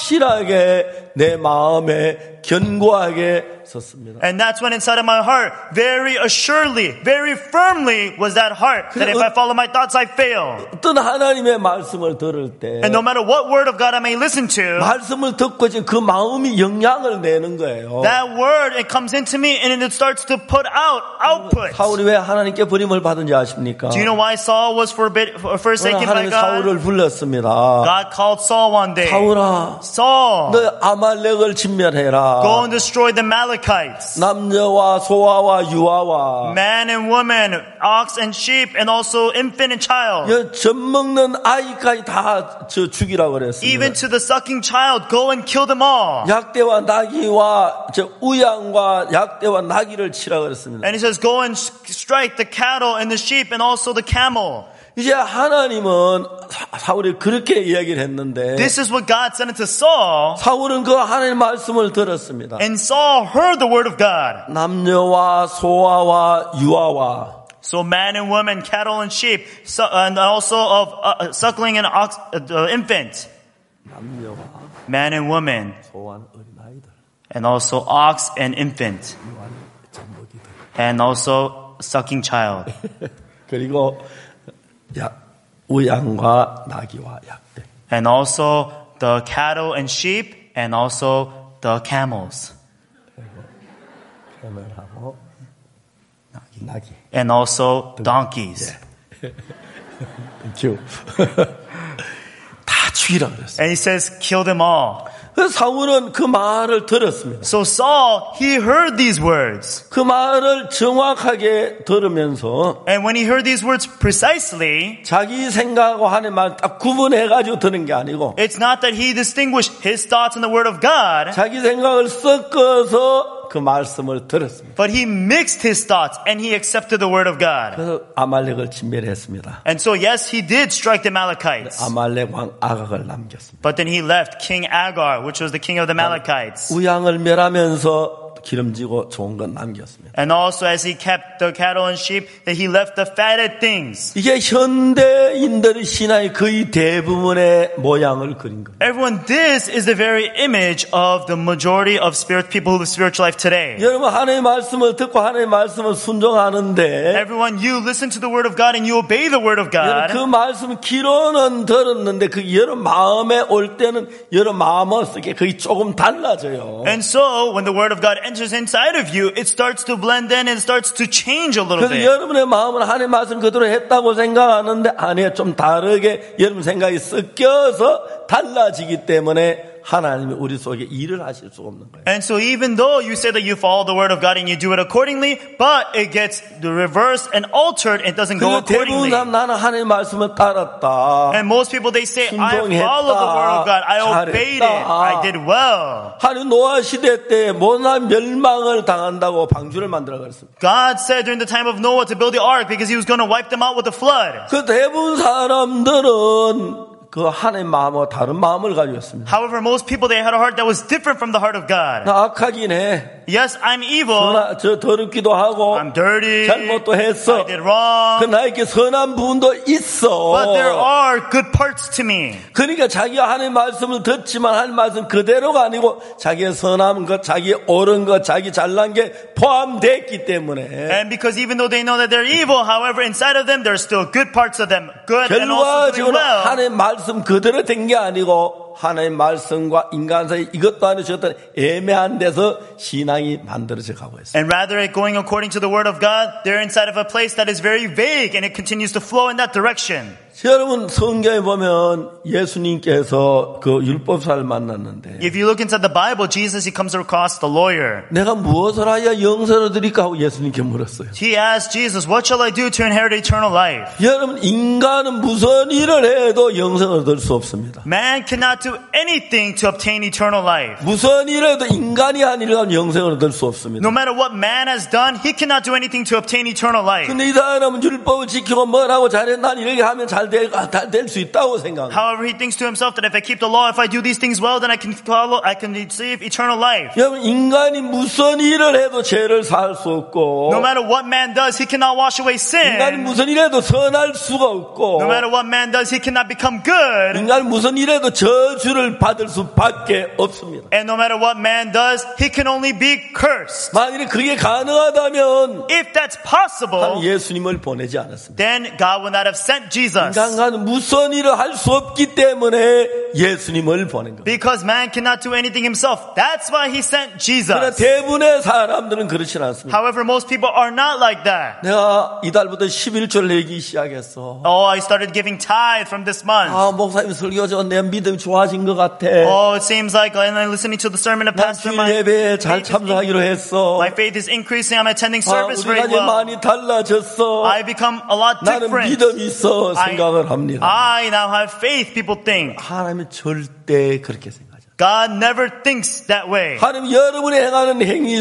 확실하게 내 마음에 견고하게 섰습니다. And that's when inside of my heart, very assuredly, very firmly was that heart that if I follow my thoughts, I fail. 어떤 하나님의 말씀을 들을 때 And no matter what word of God I may listen to, 말씀을 듣고 지금 그 마음이 영향을 내는 거예요. that word, it comes into me and it starts to put out output. 사울이 왜 하나님께 버림을 받은지 아십니까? Do you know why Saul was forbid, forsaken by 하나님이 God? 사울을 불렀습니다. God called Saul one day. 사울아, Saul, 너 아말렉을 진멸해라. go and destroy the Amalekites. Amalekites. 남녀와 소아와 유아와 Man and woman, ox and sheep, and also infant and child. 젖 먹는 아이까지 다 저 죽이라고 그랬습니다. Even to the sucking child, go and kill them all. 약대와 나귀와 저 우양과 약대와 나귀를 치라 그랬습니다. And he says, go and strike the cattle and the sheep and also the camel. 이제 하나님은 사울이 그렇게 이야기를 했는데 This is what God said unto Saul. 사울은 그 하나님의 말씀을 들었습니다. And Saul heard the word of God. 남녀와 소아와 유아와 So man and woman, cattle and sheep, su- and also of uh, suckling and ox, uh, infant. 남녀와 Man and woman, 소아는 어린아이들 and also ox and infant, 유아는 젖먹이들 and also sucking child. 그리고 야, 우양과 나귀와 약대 And also the cattle and sheep, and also the camels. 캐멜하고 나귀 나귀 And also donkeys. 땡큐 다 죽이라 그랬어요. And he says, kill them all. 그래서 사울은 그 말을 들었습니다. So Saul, he heard these words. 그 말을 정확하게 들으면서 And when he heard these words precisely, 자기 생각하고 하는 말 딱 구분해가지고 듣는 게 아니고 it's not that he distinguished his thoughts and the word of God, 자기 생각을 섞어서 그 말씀을 들었습니다. but he mixed his thoughts and he accepted the word of God. 그래서 아말렉을 진멸했습니다. And so yes, he did strike the Amalekites. 아말렉 왕 아각을 남겼습니다. But then he left King Agar, which was the king of the Amalekites. 우양을 멸하면서 기름지고 좋은 건 남겼습니다. And also as he kept the cattle and sheep, that he left the fatted things. 이게 현대인들의 신앙의 거의 대부분의 모양을 그린 겁니다. Everyone, this is the very image of the majority of spirit people who live spiritual life today. 여러분 하나님의 말씀을 듣고 하나님의 말씀을 순종하는데 Everyone, you listen to the word of God and you obey the word of 여러분 그 God. 말씀 기로는 들었는데 그 여러분 마음에 올 때는 여러분 마음은 그게 거의 조금 달라져요. And so, when the word of God enters inside of you, it starts to blend in and starts to change a little 그래서 bit. 여러분의 마음은 하나님의 말씀 그대로 했다고 생각하는데 아니에요. 좀 다르게 여러분 생각이 섞여서 달라지기 때문에 하나님이 우리 속에 일을 하실 수가 없는 거예요. And so even though you say that you follow the word of God and you do it accordingly, but it gets reversed and altered, it doesn't go 그리고 대부분 accordingly. 사람 나는 하나님의 말씀을 따랐다. And most people, they say, I 순종했다. followed the word of God. I obeyed it. 잘했다. I did well. 하나님 노아 시대 때 모난 멸망을 당한다고 방주를 만들어 그랬습니다. God said during the time of Noah to build the ark because he was going to wipe them out with the flood. 그 대부분 사람들은 그 하나님 마음과 다른 마음을 가지고 있습니다. However, most people, they had a heart that was different from the heart of God. 나 악하긴 해. Yes, I'm evil. 그러나 저 더럽기도 하고 I'm dirty. 잘못도 했어. I did wrong. 그 나에게 선한 부분도 있어. But there are good parts to me. 그러니까 자기가 하나님 말씀을 듣지만 하나님 말씀 그대로가 아니고 자기의 선한 것, 자기의 옳은 것, 자기 잘난 게 포함됐기 때문에 And because even though they know that they're evil, however, inside of them, there's still good parts of them. Good and also doing 결과적으로 well. 하나님 말씀 그대로 된 게 아니고 하나님 말씀과 인간 사이 이것도 아니고 저것도 아니고 애매한 데서 신앙이 만들어져 가고 있어요. And rather it going according to the word of God, they're inside of a place that is very vague and it continues to flow in that direction. 여러분 성경에 보면 예수님께서 그 율법사를 만났는데 If you look inside the Bible, Jesus, he comes across the lawyer. 내가 무엇을 하여 영생을 얻으리까 하고 예수님께 물었어요. He asked Jesus, what shall I do to inherit eternal life? 여러분 인간은 무슨 일을 해도 영생을 얻을 수 없습니다. Man cannot do anything to obtain eternal life. 무슨 일을 해도 인간이 한 일을 하면 영생을 얻을 수 없습니다. No matter what man has done, he cannot do anything to obtain eternal life. 근데 이 사람은 율법을 지키고 뭘 하고 잘해 난 이렇게 하면 잘 될 수 있다고 생각합니다. However, he thinks to himself that if I keep the law, if I do these things well, then I can follow, I can receive eternal life. 여러분 인간이 무슨 일을 해도 죄를 살 수 없고 No matter what man does, he cannot wash away 인간이 sin. 무슨 일을 해도 선할 수가 없고 No matter what man does, he cannot become good. 인간이 무슨 일을 해도 저주를 받을 수밖에 없습니다. And no matter what man does, he can only be cursed. 만일에 그게 가능하다면 If that's possible, 예수님을 보내지 않았습니다. then God would not have sent Jesus. 인간은 무슨 일을 할 수 없기 때문에 예수님을 보낸 겁니다. Because man cannot do anything himself. That's why he sent 그러나 Jesus. 대부분의 사람들은 그렇지 않습니다. However, most people are not like that. 내가 이달부터 십일조를 내기 시작했어. Oh, I started giving tithe from this month. 아, 목사님 설교 저 내 믿음이 좋아진 것 같아. Oh, it seems like when I'm listening to the sermon of 난 Pastor, 주일 my 예배에 잘 faith is 참석하기로 했어. My faith is increasing. I'm attending 아, service 우리가 very 이제 well. 많이 달라졌어. I become a lot 나는 different. 믿음이 있어 I, 생각을 합니다. I now have faith, people think. 하나님은 절대 그렇게 생각하지 않아요. God never thinks that way. 하나님 여러분이 행하는 행위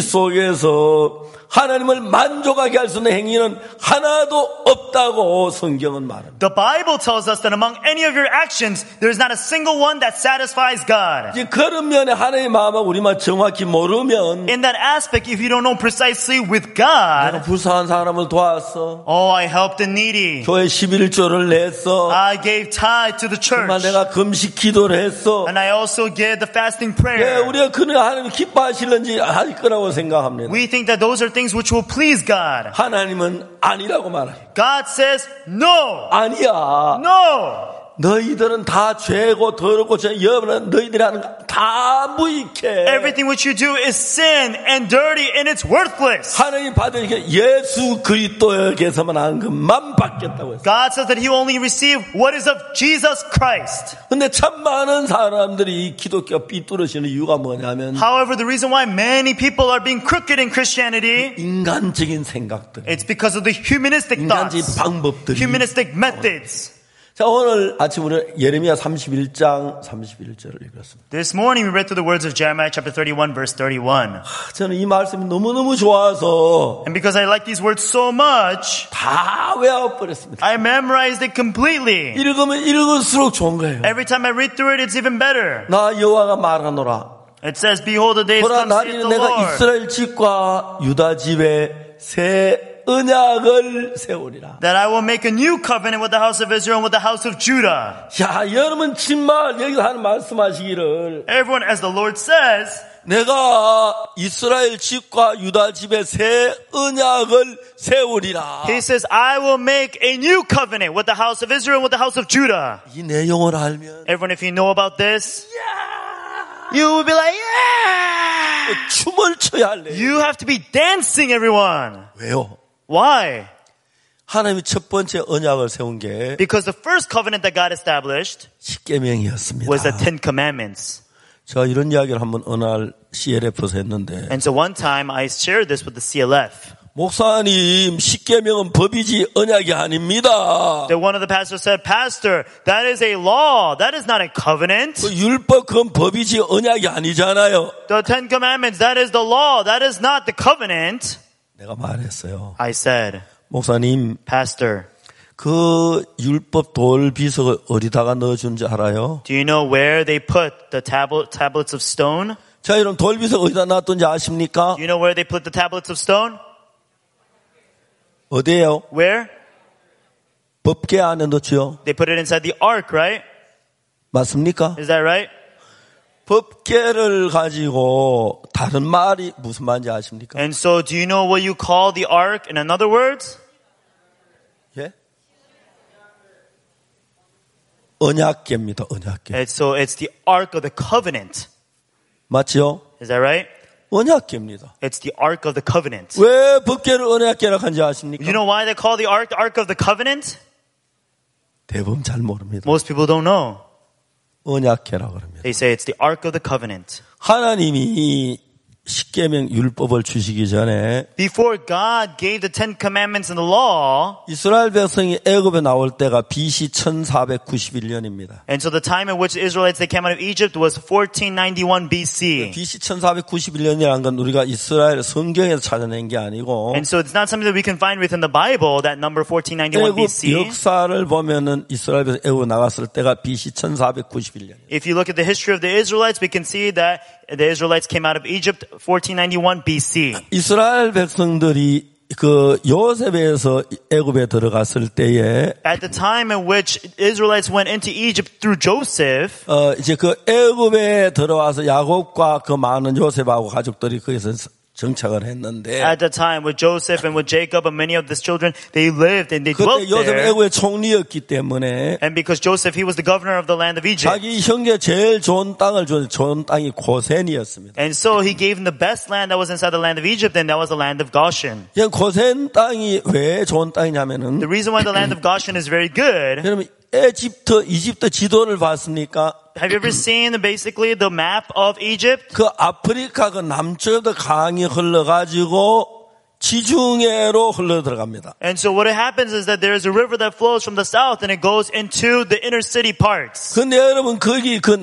속에서 하나님을 만족하게 할 수 있는 행위는 하나도 없다고 성경은 말합니다. The Bible tells us that among any of your actions, there is not a single one that satisfies God. 이제 그런 면에 하나님의 마음을 우리만 정확히 모르면 In that aspect, if you don't know precisely with 내가 God, 불쌍한 사람을 도왔어. oh, I helped the needy. 교회 십일조를 냈어. I gave tithe to the 정말 church. 내가 금식 기도를 했어. And I also gave the fasting 예, prayer. 우리가 그는 하나님 기뻐하실는지 할 거라고 생각합니다. We think that those are things which will please God. 하나님은 아니라고 말해요. God says, no, 아니야. no. 너희들은 다 죄고 더럽고 죄 여러분은 너희들이 하는 거 다 무익해. Everything which you do is sin and dirty and it's worthless. 하나님 받은 게 예수 그리스도에게서만 하는 것만 받겠다고 했어요. God says that he will only receive what is of Jesus Christ. 근데 참 많은 사람들이 기독교 삐뚤어지는 이유가 뭐냐면 However, the reason why many people are being crooked in Christianity, 인간적인 생각들, it's because of the humanistic 인간적인 thoughts, 방법들이. humanistic methods. 자, 오늘 아침 우리 예레미야 삼십일장 삼십일절을 읽었습니다. This morning we read through the words of Jeremiah chapter thirty-one verse thirty-one. 저는 이 말씀이 너무너무 좋아서 And because I like these words so much, 다 외워버렸습니다. I memorized it completely. 읽으면 읽을수록 좋은 거예요. Every time I read through it, it's even better. 나 여호와가 말하노라. It says, behold, the days 보라 come, saith 나는 the 내가 Lord, 이스라엘 집과 유다 집에 새 언약을 세우리라. that I will make a new covenant with the house of Israel and with the house of Judah. 야, 여러분 정말 여기서 하는 말씀하시기를 Everyone, as the Lord says, 내가 이스라엘 집과 유다 집에 새 언약을 세우리라. He says, I will make a new covenant with the house of Israel and with the house of Judah. 이 내용을 알면 Everyone, if you know about this, you will be like, yeah! 춤을 춰야 할래. You have to be dancing, everyone. 왜요? Why? 하나님이 첫 번째 언약을 세운 게 Because the first covenant that God established 십계명이었습니다. was the Ten Commandments. 제가 이런 이야기를 한번 어느 날 씨엘에프에서 했는데 And so one time I shared this with the C L F. 목사님, 십계명은 법이지 언약이 아닙니다. That one of the pastors said, Pastor, that is a law. That is not a covenant. 그 율법 그건 법이지 언약이 아니잖아요. The Ten Commandments, that is the law. That is not the covenant. 내가 말했어요. I said, 목사님, Pastor, 그 율법 돌 비석을 어디다가 넣어준지 알아요? do you know where they put the tablet, tablets of stone? 자, 여러분 돌 비석 어디다 놨던지 아십니까? Do you know where they put the tablets of stone? 어디에요? Where? 법궤 안에 넣지요. They put it inside the ark, right? 맞습니까? Is that right? 법궤를 가지고 다른 말이 무슨 말인지 아십니까? And so do you know what you call the ark in other words? 예? 언약궤입니다. 언약궤. It's, so it's the ark of the covenant. 맞지요? Is that right? 언약궤입니다. It's the ark of the covenant. 왜 법궤를 언약궤라고 한지 아십니까? You know why they call the ark the ark of the covenant? 대부분 잘 모릅니다. Most people don't know. 언약궤라고 합니다. They say it's the ark of the covenant. 하나님이 십계명 율법을 주시기 전에 Before God gave the Ten Commandments and the law, 이스라엘 백성이 애굽에 나올 때가 비씨 천사백구십일년입니다. and so the time in which the Israelites they came out of Egypt was fourteen ninety-one B C. 비씨 천사백구십일년이라는 건 우리가 이스라엘 성경에서 찾아낸 게 아니고 And so it's not something that we can find within the Bible, that number fourteen ninety-one B 애굽 C. 역사를 보면은 이스라엘 백성 애굽 나갔을 때가 비씨 천사백구십일년. If you look at the history of the Israelites, we can see that the Israelites came out of Egypt fourteen ninety-one B C. 이스라엘 백성들이 그 요셉에서 애굽에 들어갔을 때에 At the time in which Israelites went into Egypt through Joseph, 어 이제 그 애굽에 들어와서 야곱과 그 많은 요셉하고 가족들이 거기서 정착을 했는데 At that time, with Joseph and with Jacob and many of his children, they lived and they dwelt 그때 요셉 there. 애굽의 총리였기 때문에 And because Joseph, he was the governor of the land of Egypt. 자기 형제 제일 좋은 땅을 줬는데 좋은 땅이 고센이었습니다. And so he gave him the best land that was inside the land of Egypt, and that was the land of Goshen. 고센 땅이 왜 좋은 땅이냐면은 The reason why the land of Goshen is very good, 여러분 에집트 이집트 지도를 봤습니까? have you ever seen basically the map of Egypt? 그 아프리카 그 남쪽에도 강이 흘러가지고 지중해로 흘러 들어갑니다. And so what happens is that there is a river that flows from the south and it goes into the inner city parts. 근데 여러분 거기 그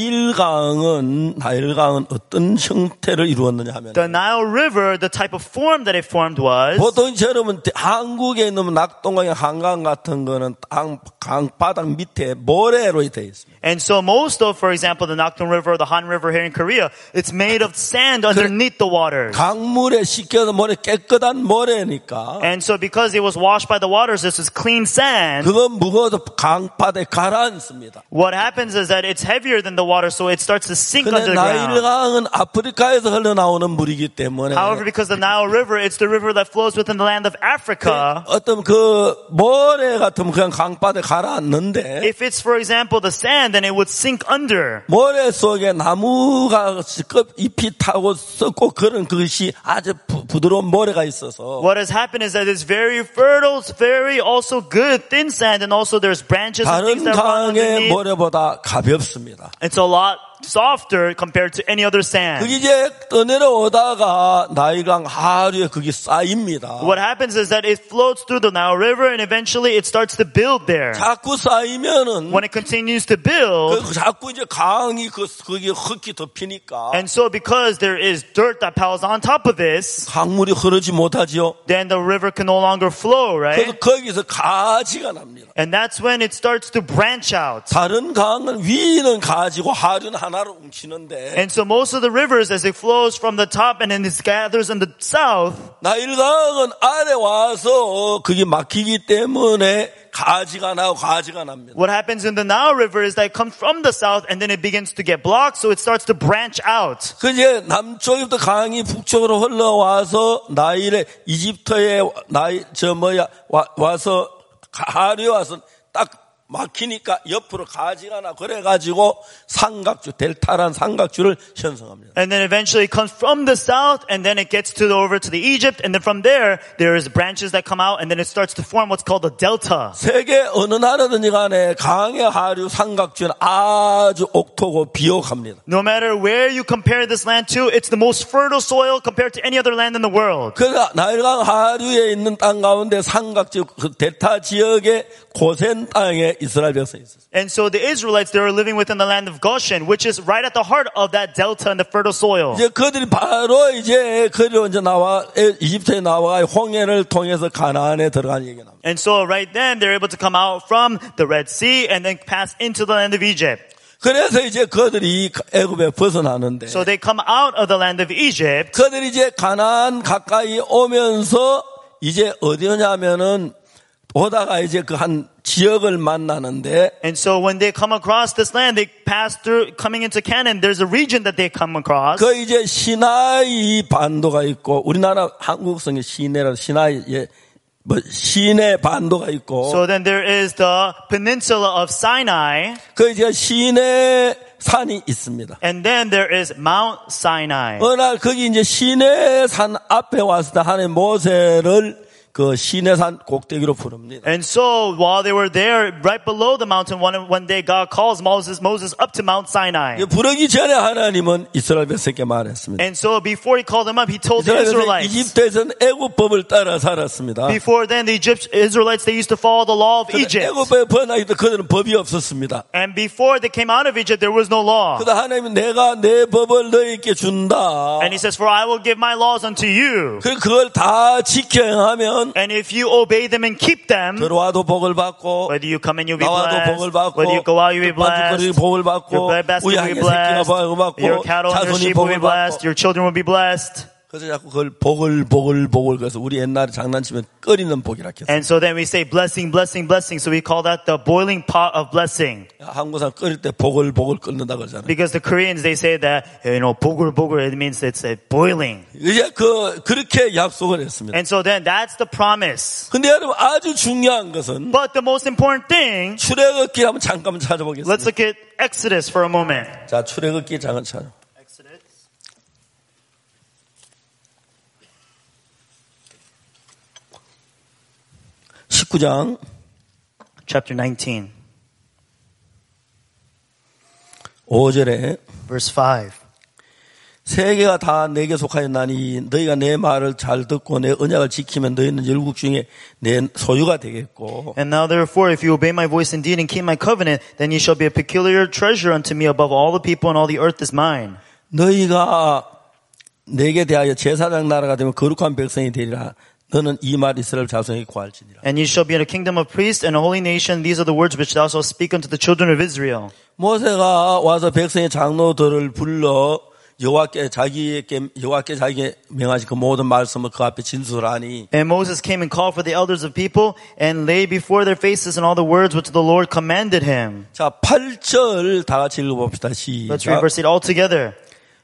나일강은 나일강은 어떤 형태를 이루었느냐 하면 The Nile River, the type of form that it formed was, 보통 여러분 한국에 있는 낙동강의 한강 같은 거는 땅 강바닥 밑에 모래로 되어 있습니다. and so most of, for example, the Nakdong River, the Han River here in Korea, it's made of sand underneath the waters. 강물에 씻겨서 모래 깨끗한 모래니까 And so because it was washed by the waters, this is clean sand. 그건 무거워서 강바닥에 가라앉습니다. What happens is that it's heavier than the water, so it starts to sink 근데 underground. 나일강은 아프리카에서 흘러나오는 물이기 때문에 However, because the Nile River, it's the river that flows within the land of Africa. 어떤 그 모래 같으면 그냥 강바닥에 가라앉는데 If it's, for example, the sand, then it would sink under. 모래 속에 나무가 끝 잎이 타고 썩고 그런 그것이 아주 부, 부드러운 모래가 있어서 What has happened is that it's very fertile, it's very also good, thin sand, and also there's branches and things 다른 that run 강의 underneath. 모래보다 가볍습니다. It's a lot softer compared to any other sand. 그게 이제 떠내려오다가 나일강 하류에 그게 쌓입니다. What happens is that it floats through the Nile River and eventually it starts to build there. 자꾸 쌓이면은 When it continues to build, 그 자꾸 이제 강이 그 거기 흙이 덮이니까 and so because there is dirt that piles on top of this, 강물이 흐르지 못하지요. then the river can no longer flow, 그래서 right? 거기서 가지가 납니다. And that's when it starts to branch out. 다른 강은 위는 가지고 하류는 하나로 뭉치는데 And so most of the rivers, as it flows from the top and then it gathers in the south, 나일강은 아래 와서 그게 막히기 때문에 가지가 나고 가지가 납니다. what happens in the Nile River is that it comes from the south and then it begins to get blocked, so it starts to branch out. 그 이제 남쪽부터 강이 북쪽으로 흘러와서 나일에 이집트에 나일 저 뭐야 와, 와서 하류에 와서 딱 막히니까 옆으로 가지가 나 그래가지고 삼각주 델타란 삼각주를 형성합니다. And then eventually it comes from the south and then it gets to the, over to the Egypt, and then from there there is branches that come out and then it starts to form what's called a delta. 세계 어느 나라든지 간에 강의 하류 삼각주는 아주 옥토고 비옥합니다. No matter where you compare this land to, it's the most fertile soil compared to any other land in the world. 그러니까 나일강 하류에 있는 땅 가운데 삼각주 그 델타 지역의 고센 땅에 이스라엘 백성이 있었어요. And so the Israelites, they were living within the land of Goshen, which is right at the heart of that delta and the fertile soil. 이제 그들이 바로 이제 그리로 이제 나와 이집트에 나와 홍해를 통해서 가나안에 들어간 얘기가 나옵니다. And so right then they're able to come out from the Red Sea and then pass into the land of Egypt. 그래서 이제 그들이 애굽에 벗어나는데 So they come out of the land of Egypt. 그들이 이제 가나안 가까이 오면서 이제 어디 오냐면은 오다가 이제 그 한 지역을 만나는데 And so when they come across this land, they pass through, coming into Canaan, there's a region that they come across. 그 이제 시나이 반도가 있고 우리나라 한국성의 시내라 시나이에 뭐 시내 반도가 있고 So then there is the peninsula of Sinai. 그 이제 시내 산이 있습니다. And then there is Mount Sinai. 어느 날 거기 이제 시내 산 앞에 왔을 때 하나님 모세를 그 시내산 꼭대기로 부릅니다. And so while they were there, right below the mountain, one, one day God calls Moses, Moses up to Mount Sinai. 부르기 전에 하나님은 이스라엘 백성에게 말했습니다. And so before he called them up, he told the 이스라엘 백성이 Israelites. 이집트에서는 애굽법을 따라 살았습니다. Before then, the Egypt, Israelites, they used to follow the law of Egypt. 애굽에 번나기 때 그들은 법이 없었습니다. And before they came out of Egypt, there was no law. 그러다 하나님은 내가 내 법을 너희에게 준다. And he says, for I will give my laws unto you. 그 그걸 다 지켜 행하면 And if you obey them and keep them, 들어와도 복을 받고 whether you come in, you'll be 나와도 복을 blessed. 받고 Whether you go out, you'll be 반죽거리 blessed. 복을 받고 Your basket 우리 will 양의 be 새끼가 blessed. 복을 받고 Your cattle and your 자손이 sheep will be 복을 blessed. 받고 Your children will be blessed. 그래서 자꾸 그걸 복을 복을 복을 그래서 우리 옛날에 장난치면 끓이는 복이라 했어요. And so then we say blessing, blessing, blessing. So we call that the boiling pot of blessing. 한국 사람 끓일 때 복을 복을 끓는다 그러잖아요. Because the Koreans, they say that, you know, 보글 보글, it means it's a boiling. 이제 그 그렇게 약속을 했습니다. And so then that's the promise. 근데 여러분 아주 중요한 것은 But the most important thing, 출애굽기 한번 잠깐 찾아보겠습니다. let's look at Exodus for a moment. 자, 출애굽기 잠깐 찾아. Exodus. 십구 장 Chapter nineteen. 오 절에 Verse five. 세계가 다 내게 속하였나니 너희가 내 말을 잘 듣고 내 언약을 지키면 너희는 열국 중에 내 소유가 되겠고 And now therefore, if you obey my voice indeed and keep my covenant, then you shall be a peculiar treasure unto me above all the people, and all the earth is mine. 너희가 내게 대하여 제사장 나라가 되면 거룩한 백성이 되리라. 너는 이 말 이스라엘 자손에게 고할지니라. And you shall be in a kingdom of priests and a holy nation. These are the words which thou shalt speak unto the children of Israel. 모세가 와서 백성의 장로들을 불러 여호와께 자기에게 여호와께 자기에게 명하신 그 모든 말씀을 그 앞에 진술하니 And Moses came and called for the elders of people and laid before their faces and all the words which the Lord commanded him. 자, 팔 절 다 같이 읽어봅시다. Let's 시작. read verse eight all together.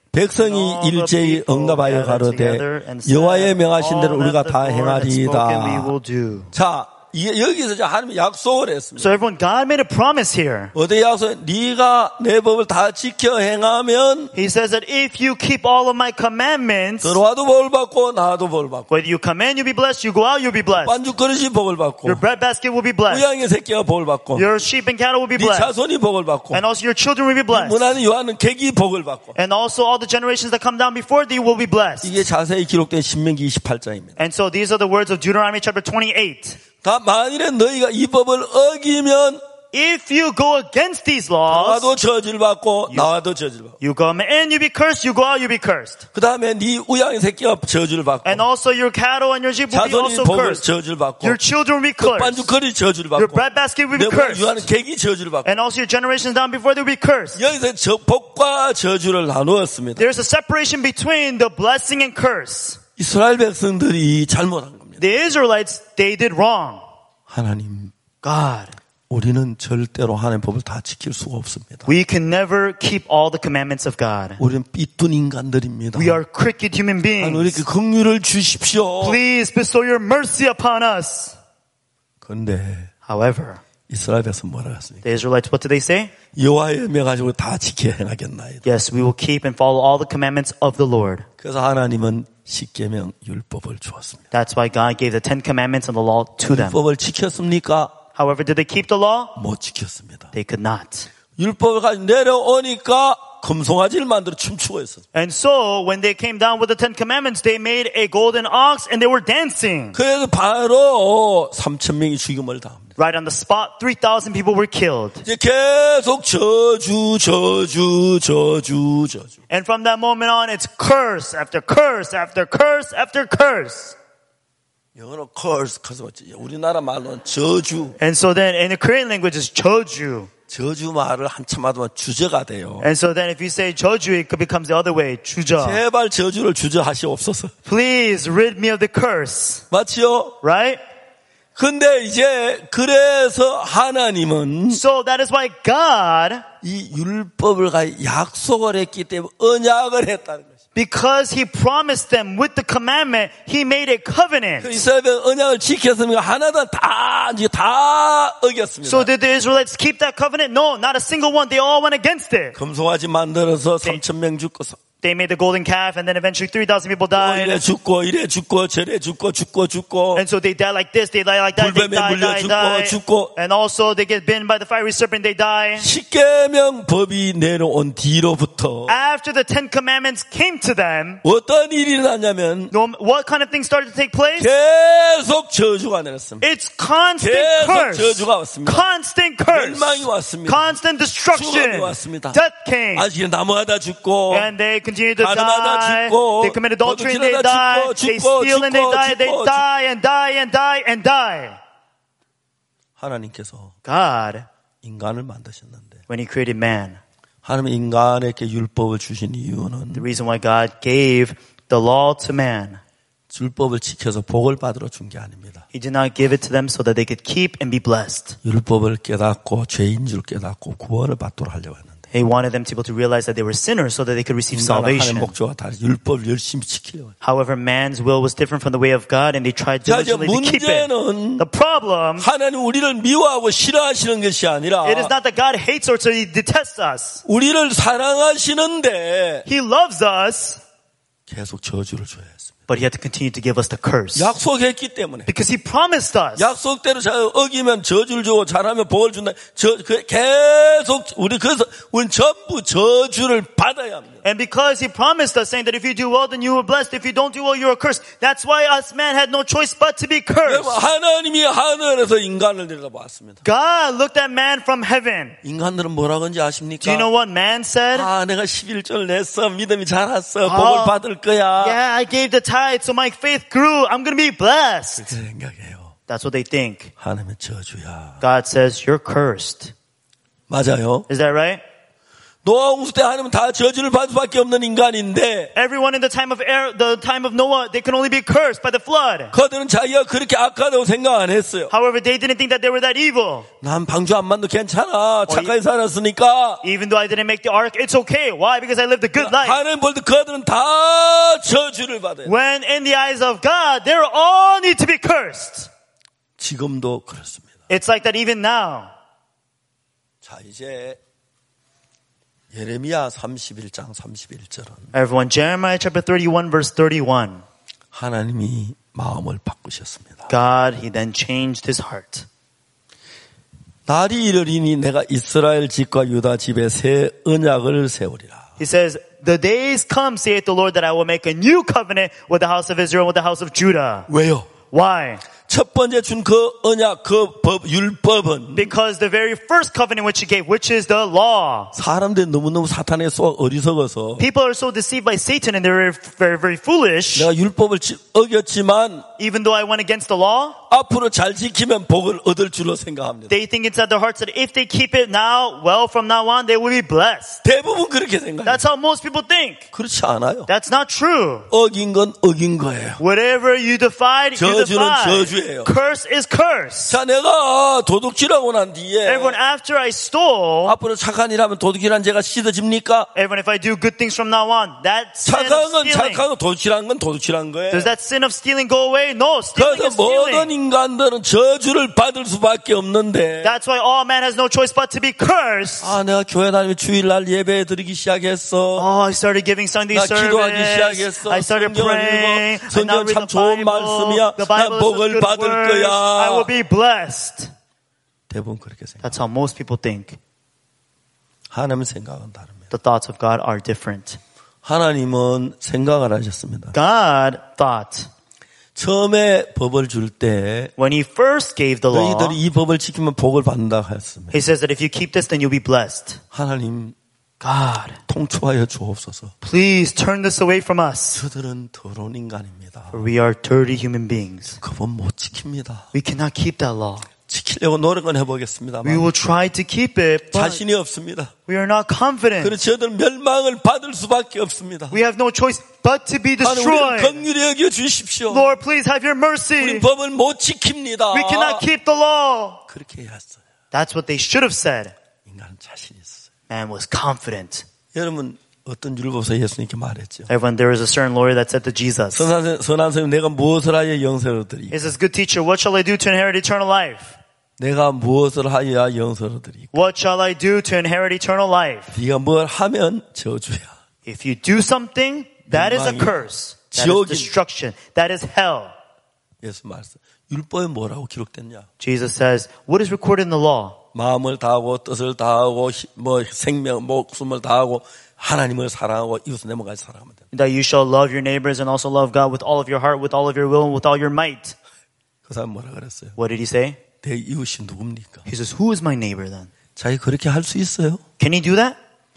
백성이 일제히 응답하여 가로되 여호와의 명하신 대로 우리가 다 행하리이다. 자, 여기서 이제 하나님이 약속을 했습니다. So everyone, God made a promise here. 어디 약속? 네가 내 법을 다 지켜 행하면 He says that if you keep all of my commandments, 들어와도 복 받고 나와도 복 받고 whether you come in, you'll be blessed. You go out, you'll be blessed. 반죽 그릇이 복을 받고 Your bread basket will be blessed. 우양의 새끼가 복을 받고 Your sheep and cattle will be 네 blessed. 자손이 복을 받고 And also your children will be blessed. 문하는 요한은 객이 복을 받고 And also all the generations that come down before thee will be blessed. 이게 자세히 기록된 신명기 이십팔 장입니다. And so these are the words of Deuteronomy chapter twenty-eight. 다 만일에 너희가 이 법을 어기면 If you go against these laws, 나와도 저주를 받고 나와도 저주를 받고 you come in, you be cursed. You go out, you be cursed. 그 다음에 네 우양의 새끼가 저주를 받고 And also your cattle and your sheep will be 자손이 also 복을 cursed. 저주를 받고 Your children will be 그 반죽 cursed. 그릇이 저주를 Your 받고 bread basket will be 내 cursed. 유하는 객이 저주를 받고 And also your generations down before they will be cursed. 여기서 저 복과 저주를 나누었습니다. There's a separation between the blessing and curse. 이스라엘 백성들이 잘못한 겁니다. The Israelites, they did wrong. 하나님, God, 우리는 절대로 하나님의 법을 다 지킬 수가 없습니다. we can never keep all the commandments of God. 우리는 삐뚤 인간들입니다. We are crooked human 하나님 우리에게 beings. 긍휼을 주십시오. Please bestow your mercy upon us. 그런데 However, 이스라엘 백성 뭐라 했습니까? the Israelites, what did they say? 여호와의 명하시고 다 지켜 행하겠나이다. Yes, we will keep and follow all the commandments of the Lord. 그래서 하나님은 십계명 율법을 주었습니다. That's why God gave the Ten Commandments and the law to them. 율법을 지켰습니까? However, did they keep the law? 못 지켰습니다. They could not. 율법을 가지고 내려오니까 금송아지를 만들어 춤추고 있었어요. And so, when they came down with the Ten Commandments, they made a golden ox and they were dancing. 그래서 바로 삼천 명이 죽임을 당합니다. Right on the spot, three thousand people were killed. 이제 계속 저주, 저주, 저주, 저주. And from that moment on, it's curse after curse after curse after curse. 영어로 curse, curse 맞지? 우리나라 말로는 저주. And so then, in the Korean language, it's 저주. 저주 말을 한참 하면 주저가 돼요. And so then, if you say 저주, it becomes the other way, 주저. 제발 저주를 주저하시옵소서. Please rid me of the curse. 맞지요? Right? 근데 이제 그래서 하나님은 So that is why God, 이 율법을 가지고 약속을 했기 때문에 언약을 했다는 것입니다. because He promised them with the commandment, He made a covenant. 그 이스라엘 언약을 지켰습니까? 하나도 다 이제 다 어겼습니다. So did the Israelites keep that covenant? No, not a single one. They all went against it. 금송아지 만들어서 삼천 명 죽고 They made the golden calf and then eventually three thousand people 또 이래 died. 죽고 이래 죽고 저래 죽고 죽고 죽고 And so they die like this, they die like that, they 불뱀에 die, 물려 die, 죽고 die. 죽고 And also they get bitten by the fiery serpent, they die. 십계명 법이 내려온 뒤로부터 After the Ten Commandments came to them, 어떤 일이 일어났냐면 no- what kind of things started to take place? 계속 저주가 내렸습니다. It's constant 계속 curse. 저주가 왔습니다. Constant curse. 멸망이 왔습니다. Constant destruction. 죽음이 왔습니다. Death came. 아직 나무하다 죽고 And they continue to 가늠하다 die. 죽고 They commit adultery and they 거듭지르다 die. 죽고, They 죽고, steal and they 죽고, die. They 죽고, die and die and die and die. 하나님께서 God, 인간을 만드셨는데 when He created man, 하나님 인간에게 율법을 주신 이유는 the reason why God gave the law to man. 율법을 지켜서 복을 받으러 준 게 아닙니다. He did not give it to them so that they could keep and be blessed. 율법을 깨닫고 죄인 줄 깨닫고 구원을 받도록 하려고 했는데 He wanted them to be able to realize that they were sinners so that they could receive 인간은 하나님의 salvation. 목적과 다르 율법을 열심히 지키려고 했어요. However, man's will was different from the way of God, and they tried 자, 이제 diligently to keep it. 문제는 The problem, 하나님 우리를 미워하고 싫어하시는 것이 아니라 it is not that God hates or so He detests us. 우리를 사랑하시는데 He loves us, 계속 저주를 줘야 했습니다. but He had to continue to give us the curse. 약속했기 때문에 Because He promised us. 약속대로 잘 어기면 저주를 주고 잘하면 복을 준다. 저 그, 계속 우리 그래서 우리 전부 저주를 받아야 합니다. And because He promised us, saying that if you do well, then you are blessed. If you don't do well, you are cursed. That's why us man had no choice but to be cursed. 하나님이 하늘에서 인간을 내려봤습니다. God looked at man from heaven. 인간들은 뭐라 그런지 아십니까? Do you know what man said? 아, 내가 십일절 냈어. 믿음이 자랐어. 복을 받을 거야. Yeah, I gave the tithe, so my faith grew. I'm going to be blessed. 그렇게 생각해요. That's what they think. 하나님의 저주야. God says, you're cursed. 맞아요. Is that right? 노아 홍수 때 하나님은 다 저주를 받을 수밖에 없는 인간인데 Everyone in the time of air, the time of Noah, they can only be cursed by the flood. 그들은 자기가 그렇게 악하다고 생각 안 했어요. However, they didn't think that they were that evil. 난 방주 안 만도 괜찮아. 착하게 살았으니까. Even though I didn't make the ark, it's okay. Why? Because I lived a good life. 하나님 볼 때 그들은 다 저주를 받아요. When in the eyes of God, they all need to be cursed. 지금도 그렇습니다. It's like that even now. 자, 이제 예레미야 삼십일장 삼십일절은 Everyone, Jeremiah chapter thirty-one, verse thirty-one. 하나님이 마음을 바꾸셨습니다. God, He then changed His heart. 날이 이르리니 내가 이스라엘 집과 유다 집에 새 언약을 세우리라. He says, the days come, saith the Lord, that I will make a new covenant with the house of Israel and with the house of Judah. 왜요? Why? 첫 번째 준 그 언약, 그 법, 율법은 Because the very first covenant which He gave, which is the law. 사람들이 너무너무 사탄에 속 어리석어서 People are so deceived by Satan and they're very, very foolish. 내가 율법을 지- 어겼지만 Even though I went against the law, 앞으로 잘 지키면 복을 얻을 줄로 생각합니다. they think inside their hearts that if they keep it now, well, from now on, they will be blessed. 대부분 그렇게 생각해요. That's how most people think. 그렇지 않아요. That's not true. 어긴 건 어긴 거예요. Whatever you defied, you 저주는 defied. 저주예요. Curse is curse. 자, 내가 도둑질하고 난 뒤에 Everyone, after I stole, 앞으로 착한 일 하면 도둑질한 죄가 씻어집니까? everyone, if I do good things from now on, that sin 착한 of 건 stealing, 착한 거, 도둑질한 건 도둑질한 거예요. does that sin of stealing go away? No, stealing 그래서 is 모든 stealing. 인간들은 저주를 받을 수밖에 없는데 That's why all man has no choice but to be cursed. 아, 내가 교회 다니면 주일날 예배 드리기 시작했어. Oh, I started giving Sunday 나 기도하기 service. 시작했어. I started 성경을 praying. 읽어. I now 성경 read 참 the 좋은 Bible. 말씀이야. The 난 Bible is 복을 a good 받을 word. 거야. I will be blessed. 대부분 그렇게 생각. That's how most people think. 하나님의 생각은 다릅니다. The thoughts of God are different. 하나님은 생각을 하셨습니다. God thought 처음에 법을 줄 때 when He first gave the law, 너희들이 이 법을 지키면 복을 받는다고 했습니다. He says that if you keep this, then you'll be blessed. 하나님 God, 통초하여 주옵소서. please turn this away from us. 저들은 더러운 인간입니다. For we are dirty human beings. 그 법 못 지킵니다. We cannot keep that law. 지키려고 노력은 We 해보겠습니다만 will try to keep it, but 자신이 없습니다. we are not confident. 그래서 저들은 멸망을 받을 수밖에 없습니다. We have no choice but to be 하나님 우리를 destroyed. 긍휼히 여겨 주십시오. Lord, please have your 우리 mercy. 법을 못 지킵니다. We cannot keep the law. 그렇게 해야 했어요. That's what they should have said. 인간은 자신이 있어요. Man was confident. 여러분 어떤 율법서 예수님께 말했죠. Everyone, there was a certain lawyer that said to Jesus, 선한 선한 선생님 내가 무엇을 하여 영생을 얻으리? He says, good teacher, what shall I do to inherit eternal life? 내가 무엇을 하여야 영생을 얻으리? What shall I do to inherit eternal life? 네가 뭘 하면 저주야. If you do something, that is a curse. That is destruction. That is hell. 예수 말씀. 율법에 뭐라고 기록됐냐? Jesus says, what is recorded in the law? 마음을 다하고 뜻을 다하고 뭐 생명, 목숨을 다하고 하나님을 사랑하고 이웃을 내모까지 사랑하면 돼. That you shall love your neighbors and also love God with all of your heart, with all of your will, and with all your might. 그 사람 뭐라 그랬어요? What did he say? 내 이웃이 누굽니까? He says, who is my neighbor then? 자기 그렇게 할 수 있어요? Can he do that?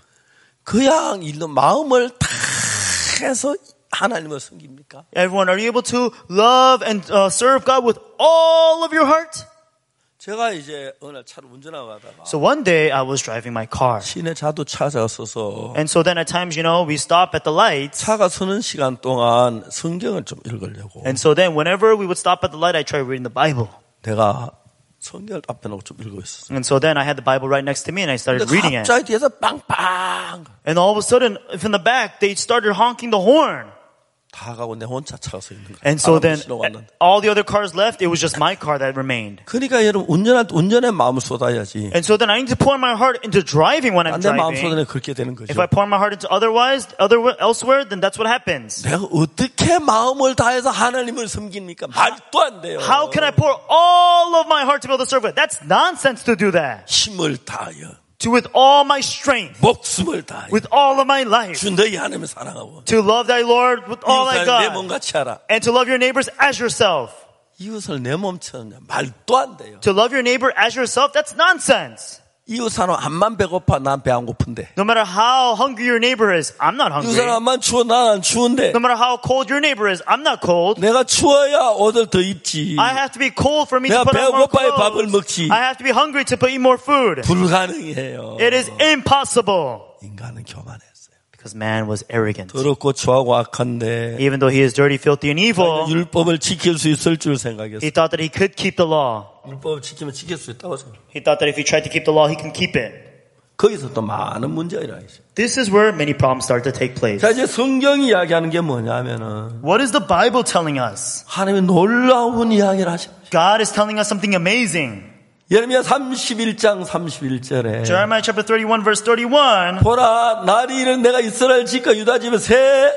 그냥 일로 마음을 다 해서 하나님을 섬깁니까? Everyone, are you able to love and uh, serve God with all of your heart? 제가 이제 어느 날 차를 운전하고 가다가 So one day I was driving my car. 시내 자도 차가 서서 And so then at times, you know, we stop at the lights. 차가 서는 시간 동안 성경을 좀 읽으려고 And so then whenever we would stop at the light, I tried reading the Bible. 내가 성경을 앞에 놓고 좀 읽고 있었어요. And so then I had the Bible right next to me and I started 근데 reading it. 갑자기 뒤에서 빵빵 And all of a sudden, from the back, they started honking the horn. 다 가고 내 혼자 차가 서 있는 거야. And so then 실어 왔는데. all the other cars left. It was just my car that remained. 그러니까 여러분 운전할 때 운전에 마음을 쏟아야지. And so then I need to pour my heart into driving when I'm 내 마음 driving. 쏟아내 그렇게 되는 거죠. If I pour my heart into otherwise, other elsewhere, then that's what happens. 내가 어떻게 마음을 다해서 하나님을 섬깁니까? 말도 안 돼요. How can I pour all of my heart to be able to serve God? That's nonsense to do that. 힘을 다하여 To with all my strength, 목숨을 다하여 with all of my life, 주 너희 하나님을 사랑하고 to love thy Lord with all thy 이웃을 내 God, 몸같이 하라. and to love your neighbors as yourself. 이웃을 내 몸처럼 말도 안 돼요. To love your neighbor as yourself, that's nonsense. 이웃 사람 암만 배고파 난 배 안 고픈데. No matter how hungry your neighbor is, I'm not 이웃 hungry. 사람 암만 추워 난 안 추운데. No matter how cold your neighbor is, I'm not cold. 내가 추워야 옷을 더 입지. I have to be cold for me to 내가 put on more 배고파야 밥을 clothes. 먹지. I have to be hungry to eat more food. 불가능해요. It is impossible. 인간은 교만했어요. Because man was arrogant. 더럽고 추하고 악한데 Even though he is dirty, filthy, and evil, 율법을 지킬 수 있을 줄 he 생각했어요. thought that he could keep the law. 율법을 지키면 지킬 수 있다고 생각해요. He thought that if he tried to keep the law, he can keep it. 거기서 또 많은 문제가 일어나죠. This is where many problems start to take place. 자, 이제 성경이 이야기하는 게 뭐냐면은 What is the Bible telling us? 하나님의 놀라운 이야기를 하십니다. God is telling us something amazing. 예레미야 삼십일 장 삼십일 절에 Jeremiah chapter thirty-one verse thirty-one. 보라 날이 이른 내가 이스라엘 집과 유다 집에 새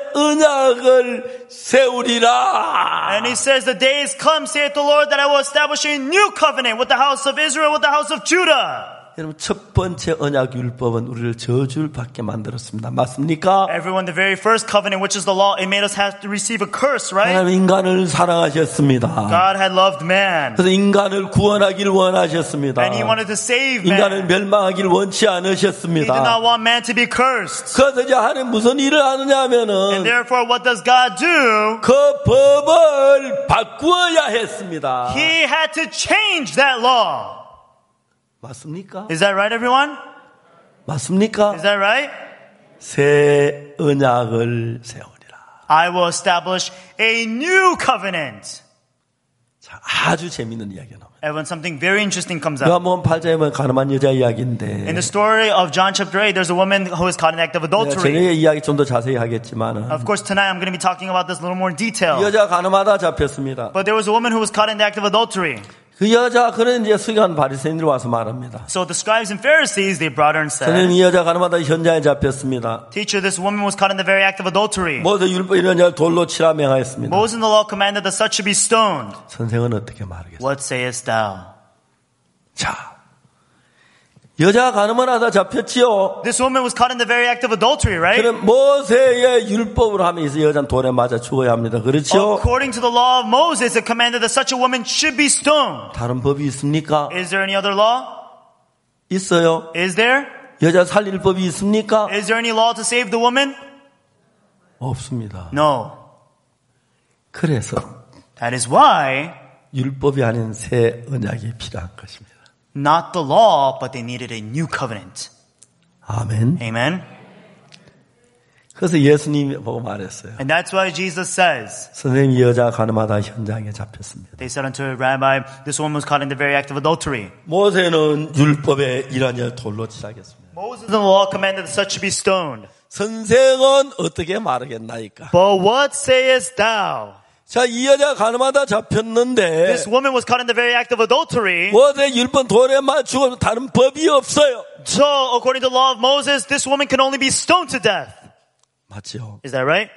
언약을 세우리라. And he says, the day is come, saith the Lord, that I will establish a new covenant with the house of Israel, with the house of Judah. 여러분 첫 번째 언약 율법은 우리를 저주를 받게 만들었습니다. 맞습니까? Everyone, the very first covenant, which is the law, it made us have to receive a curse, right? 하나님 인간을 사랑하셨습니다. God had loved man. 그래서 인간을 구원하기를 원하셨습니다. And he wanted to save 인간을 man. 멸망하기를 원치 He did not 않으셨습니다. want man to be cursed. 그래서 이제 하나님 무슨 일을 하느냐 And 하면은 therefore, what does God do? 그 법을 바꾸어야 했습니다. He had to change that law. 맞습니까? Is that right, everyone? 맞습니까? Is that right? 새 언약을 세우리라. I will establish a new covenant. 자, 아주 재밌는 이야기가 나옵니다. And when something very interesting comes up. 요한복음 팔 장에 보면 가늠한 여자 이야기인데 In the story of John chapter eight, there's a woman who is caught in the act of 내가 adultery. 저녁에 이야기 좀 더 자세히 하겠지만 Of course, tonight I'm going to be talking about this a little more in detail. 여자 가늠하다 잡혔습니다. But there was a woman who was caught in the act of adultery. 그 여자 그런 이제 수간 바리새인들이 와서 말합니다. So the scribes and Pharisees, they brought her and 선생님 said, 이 여자 가늠하다 현장에 잡혔습니다. Teacher, this woman was caught in the very act of adultery. 모세 율법 이런 자 돌로 치라 명하였습니다. Moses in the law commanded that such should be stoned. 선생은 어떻게 말하겠습니까? What sayest thou? 자, 여자 가늠을 하다 잡혔지요. This woman was caught in the very act of adultery, right? 그럼 모세의 율법으로 하면 이 여자는 돌에 맞아 죽어야 합니다. 그렇죠? According to the law of Moses, it commanded that such a woman should be stoned. 다른 법이 있습니까? Is there any other law? 있어요. Is there? 여자 살릴 법이 있습니까? Is there any law to save the woman? 없습니다. No. 그래서 That is why 율법이 아닌 새 언약이 필요한 것입니다. not the law, but they needed a new covenant. 아멘. Amen. 그래서 예수님이 보고 말했어요. And that's why Jesus says, 선생님 이 여자 가늠하다 현장에 잡혔습니다. they said unto a rabbi, this woman was caught in the very act of adultery. 모세는 율법에 이런 일 돌로 치라겠습니다. Moses in the law commanded that such should be stoned. 선생은 어떻게 말하겠나이까? But what sayest thou? 자, 이 여자 가늠하다 잡혔는데 This woman was caught in the very act of adultery. 모세 율법 돌에 맞추고 다른 법이 없어요. So, according to the law of Moses, this woman can only be stoned to death. 맞죠? Is that right?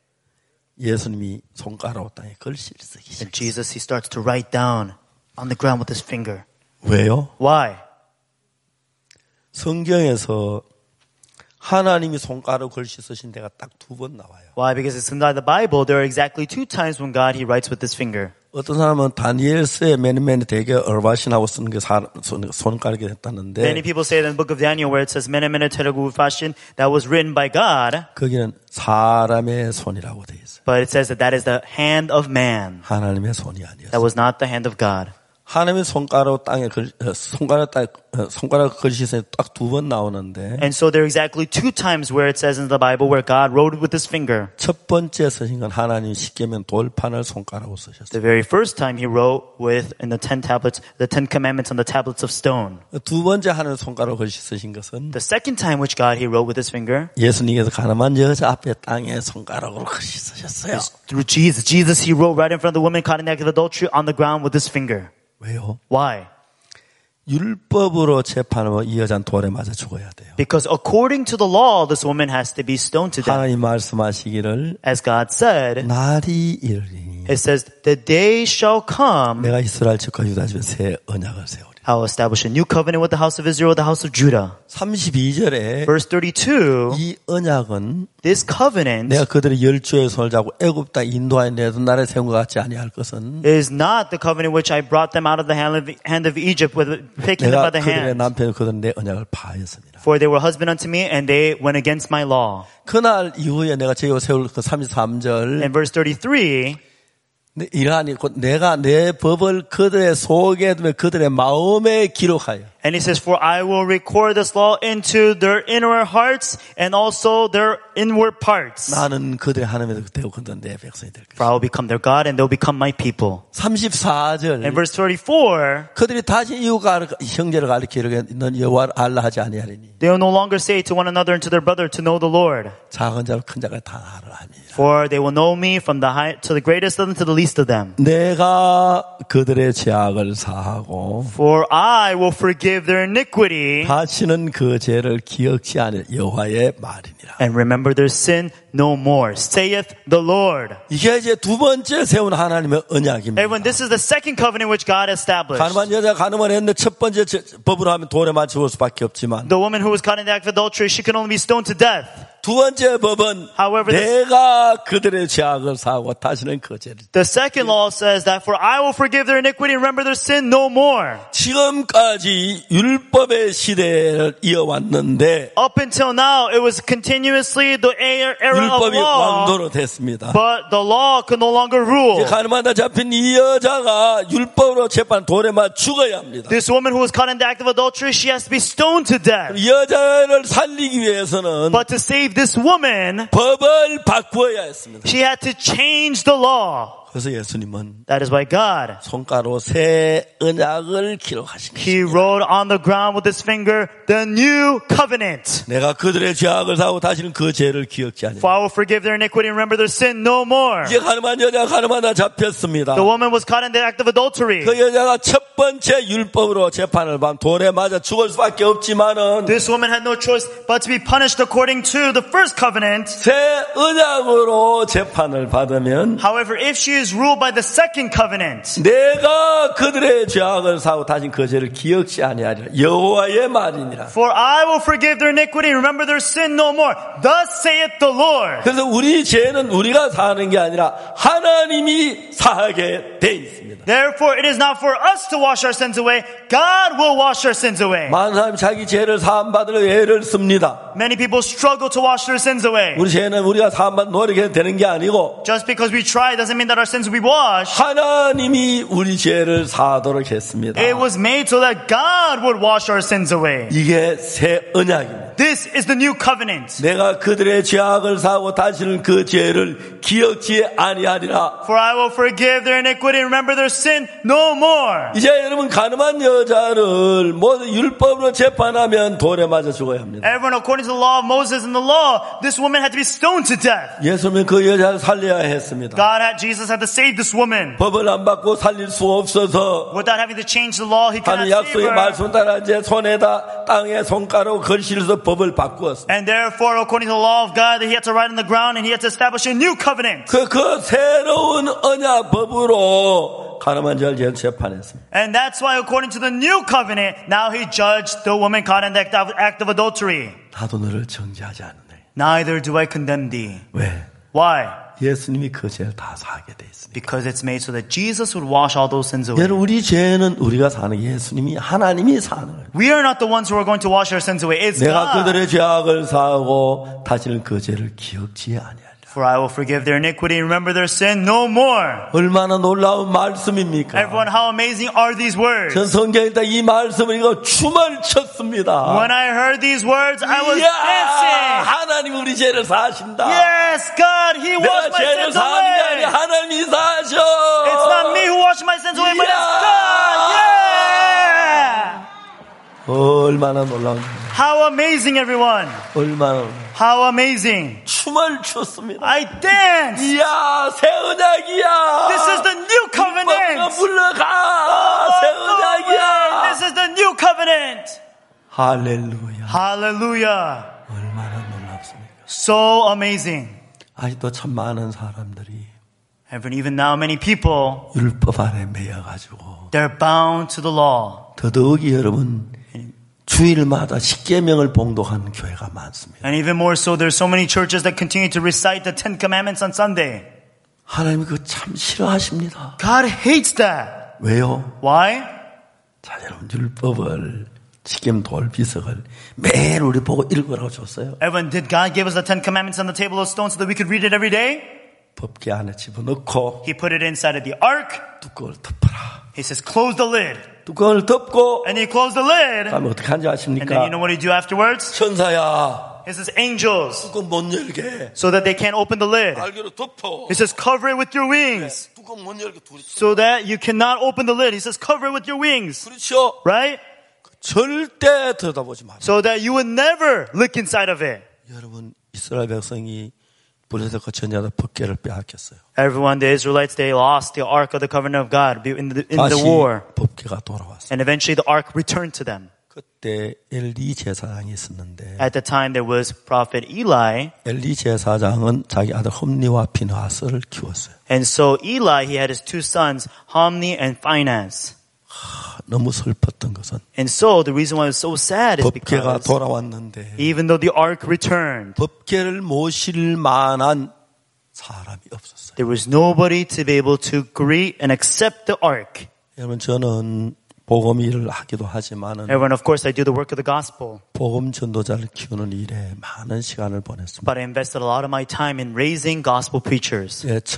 예수님이 손가락으로 땅에 글씨를 쓰기 And 시작했어요. Jesus, he starts to write down on the ground with his finger. 왜요? Why? 성경에서 하나님이 손가락 글씨 쓰신 데가 딱 두 번 나와요. Why? Because it's inside the Bible, there are exactly two times when God, he writes with his finger. 어떤 사람은 다니엘서에 매니매니 되게 얼바신하고 쓰는 게 사, 손, 손가락이 Many 됐다는데 people say that in the book of Daniel where it says mene mene teregu fashion, that was written by God, 거기는 사람의 손이라고 돼 있어요. but it says that that is the hand of man. 하나님의 손이 아니었어요. That was not the hand of God. 하나님의 손가락 땅에 걸, 손가락 땅, 손가락 글씨에 딱 두 번 나오는데. And so there are exactly two times where it says in the Bible where God wrote with his finger. 첫 번째 쓰신 건 하나님 십계명 돌판을 손가락으로 쓰셨어요. The very first time he wrote with in the ten tablets, the ten commandments on the tablets of stone. 두 번째 하나님 손가락 글씨 쓰신 것은 The second time which God he wrote with his finger. 예수님께서 가늠한 여자 앞에 땅에 손가락으로 글씨 쓰셨어요. Through Jesus, Jesus he wrote right in front of the woman caught in the act of adultery on the ground with his finger. 왜요? Why? 율법으로 재판하면 이 여자는 돌에 맞아 죽어야 돼요. Because according to the law, this woman has to be stoned to death. 하나님 말씀하시기를 As God said, 날이 이르리니 it says, the day shall come, 내가 이스라엘 집과 유다 집에 새 언약을 세우리. I will establish a new covenant with the house of Israel, the house of Judah. 삼십이 절에 Verse thirty-two, 이 언약은 this covenant 내가 그들의 열조의 손을 잡고 애굽 땅 인도하여 내던 날에 세운 것 같지 아니할 것은 is not the covenant which I brought them out of the hand of, hand of Egypt with picking them by 내가 the 그들의 hand. 남편 그들은 내 언약을 파하였습니다. For they were husband unto me and they went against my law. 그날 이후에 내가 제가 세울 그 삼십삼 절 In verse thirty-three, 이러하니 곧 내가 내 법을 그들의 속에 두며 그들의 마음에 기록하여. and he says, for I will record this law into their inner hearts and also their inward parts. 나는 그들의 하나님이 되고 그들은 내 백성이 될 For I 것이다. will become their God and they'll become my people. 삼십사 절 In verse thirty-four, 그들이 다시 이웃과 형제를 가리키려고 넌 여호와를 알라 하지 아니하리니 they will no longer say to one another and to their brother to know the Lord. 작은 자로 큰 자가 다 알아 하니라. For they will know me from the high to the greatest of them to the least of them. 내가 그들의 죄악을 사하고 For I will forgive their iniquity 다시는 그 죄를 기억지 않을 여호와의 말이니라. and remember their sin no more, saith the Lord. 이게 이제 두 번째 세운 하나님의 언약입니다. Everyone, this is the second covenant which God established. 가늠한 여자 가늠을 했는데 첫 번째 법으로 하면 돌에 맞추고 수밖에 없지만 The woman who was caught in the act of adultery, she could only be stoned to death. 두 번째 법은 However, this, 내가 그들의 죄악을 사하고 다시는 그 죄를. the second law says that for I will forgive their iniquity and remember their sin no more. 지금까지 율법의 시대를 이어왔는데 Up until now, it was continuously the era of 율법이 law, 왕도로 됐습니다. but the law could no longer rule. 가늠하다 잡힌 이 여자가 율법으로 재판 돌에 맞 죽어야 합니다. This woman who was caught in the act of adultery, she has to be stoned to death. 여자를 살리기 위해서는 But to save this woman, 법을 바꾸어야 했습니다. she had to change the law. 그래서 예수님은 That is why God, 손가락으로 새 언약을 기록하신 He 것입니다. wrote on the ground with His finger the new covenant. 내가 그들의 죄악을 사고 다시는 그 죄를 기억지 않으리라. For I will forgive their iniquity and remember their sin no more. 이제 가늠한 여자가 가늠하다 잡혔습니다. The woman was caught in the act of adultery. 그 여자가 첫 번째 율법으로 재판을 받 돌에 맞아 죽을 수밖에 없지만은 This woman had no choice but to be punished according to the first covenant. 새 언약으로 재판을 받으면 However, if she is ruled by the second covenant, 내가 그들의 죄악을 사고 다신 그 죄를 기억지 아니하리라. 여호와의 말이니라. for I will forgive their iniquity and remember their sin no more. Thus saith the Lord. 그래서 우리 죄는 우리가 사는 게 아니라 하나님이 사하게 돼 있습니다. Therefore, it is not for us to wash our sins away. God will wash our sins away. 많은 사람이 자기 죄를 사함받으려 애를 씁니다. Many people struggle to wash their sins away. 우리 죄는 우리가 사함받는 노력해도 되는 게 아니고 Just because we try doesn't mean that our sins will be washed. 하나님이 우리 죄를 사하도록 했습니다. It was made so that God would wash our sins away. 이게 새 언약입니다. This is the new covenant. 내가 그들의 죄악을 사하고 다시는 그 죄를 기억지 아니하리라. For I will forgive their iniquity and remember their sin no more. 이제 여러분 가늠한 여자를 모두 율법으로 재판하면 돌에 맞아 죽어야 합니다. Everyone, according to the law of Moses and the law, this woman had to be stoned to death. 예수님은 그 여자를 살려야 했습니다. God had, Jesus had to save this woman. 법을 안 받고 살릴 수 없어서 Without having to change the law, he cannot 하는 save 약속의 her. 말씀 따라 이제 손에다 땅에 손가락으로 글씨로서 법을 바꾸었습니다. And therefore, according to the law of God, he had to write on the ground and he had to establish a new covenant. 그, 그 새로운 언약 법으로 가늠한 자를 재판했습니다. And that's why, according to the new covenant, now he judged the woman caught in the act of, act of adultery. 나도 너를 정죄하지 않느니. Neither do I condemn thee. 왜? Why? 예수님이 그 죄를 다 사하게 돼 있습니다. Because it's made so that Jesus would wash all those sins away. 여러분 우리 죄는 우리가 사는 게 예수님이 하나님이 사는 거예요. We are not the ones who are going to wash our sins away. It's 내가 God. 그들의 죄악을 사하고 다시는 그 죄를 기억지 아니하리라. For I will forgive their iniquity and remember their sin no more. 얼마나 놀라운 말씀입니까? Everyone, how amazing are these words? 전 성경에 이 말씀을 읽고 춤을 췄습니다. When I heard these words, I was 이야, dancing. 하나님 우리 죄를 사하신다. Yes, God, He washed 내가 my 죄를 sins 사하는 게 away. 아니라 하나님이 사하셔. It's not me who washed my sins away, but it's God. Yeah. 얼마나 놀라운 How amazing, everyone. 얼마나 How amazing. 춤을 췄습니다. I danced. 이야, 새 언약이야. This is the new covenant. 물러가. 새 언약이야. This is the new covenant. 할렐루야. Hallelujah. 얼마나 놀랍습니까? So amazing. 아직도 참 많은 사람들이 And even now, many people, 율법 아래 매여가지고 they're bound to the law. 더더욱이 여러분 주일마다 십계명을 봉독하는 교회가 많습니다. And even more so, there's so many churches that continue to recite the Ten Commandments on Sunday. 하나님이 그거 참 싫어하십니다. God hates that. 왜요? Why? 자, 여러분 율법을 십계명 돌비석을 매일 우리 보고 읽으라고 줬어요. Everyone, did God give us the Ten Commandments on the table of stone so that we could read it every day? 법궤 안에 집어넣고 He put it inside of the ark. 뚜껑을 덮어라. He says, close the lid. 뚜껑을 덮고 And he closed the lid. 그러면 어떻게 하는지 And then you 아십니까? know what he do afterwards? 천사야 He says, angels, 뚜껑 못 열게 so that they can't open the lid. 날개로 덮어. He says, cover it with your wings, 뚜껑 못 열게 둘이 so that you cannot open the lid. He says, cover it with your wings, 그렇죠? right? 절대 들여다보지 말아요. So that you would never look inside of it. 여러분 이스라엘 백성이 불에서 거쳐내다 법궤를 빼앗겼어요. Everyone, the Israelites, they lost the ark of the covenant of God in the, in the 다시 war. 법궤가 돌아왔어요. And eventually the ark returned to them. 그때 엘리 제사장이 있었는데 At the time there was prophet Eli. 엘리 제사장은 자기 아들 홈니와 비느하스를 키웠어요. And so Eli, he had his two sons, Homni and Phinehas. 너무 슬펐던 것은 And so the reason why it was so sad is 법궤가 because 돌아왔는데 even though the ark returned, 법궤를 모실 만한 사람이 없었어요. there was nobody to be able to greet and accept the ark. 여러분 저는 복음 일을 하기도 하지만은 Everyone, of course, I do the work of the gospel, 복음 전도자를 키우는 일에 많은 시간을 보냈습니다. but I invested a lot of my time in raising gospel preachers. 예,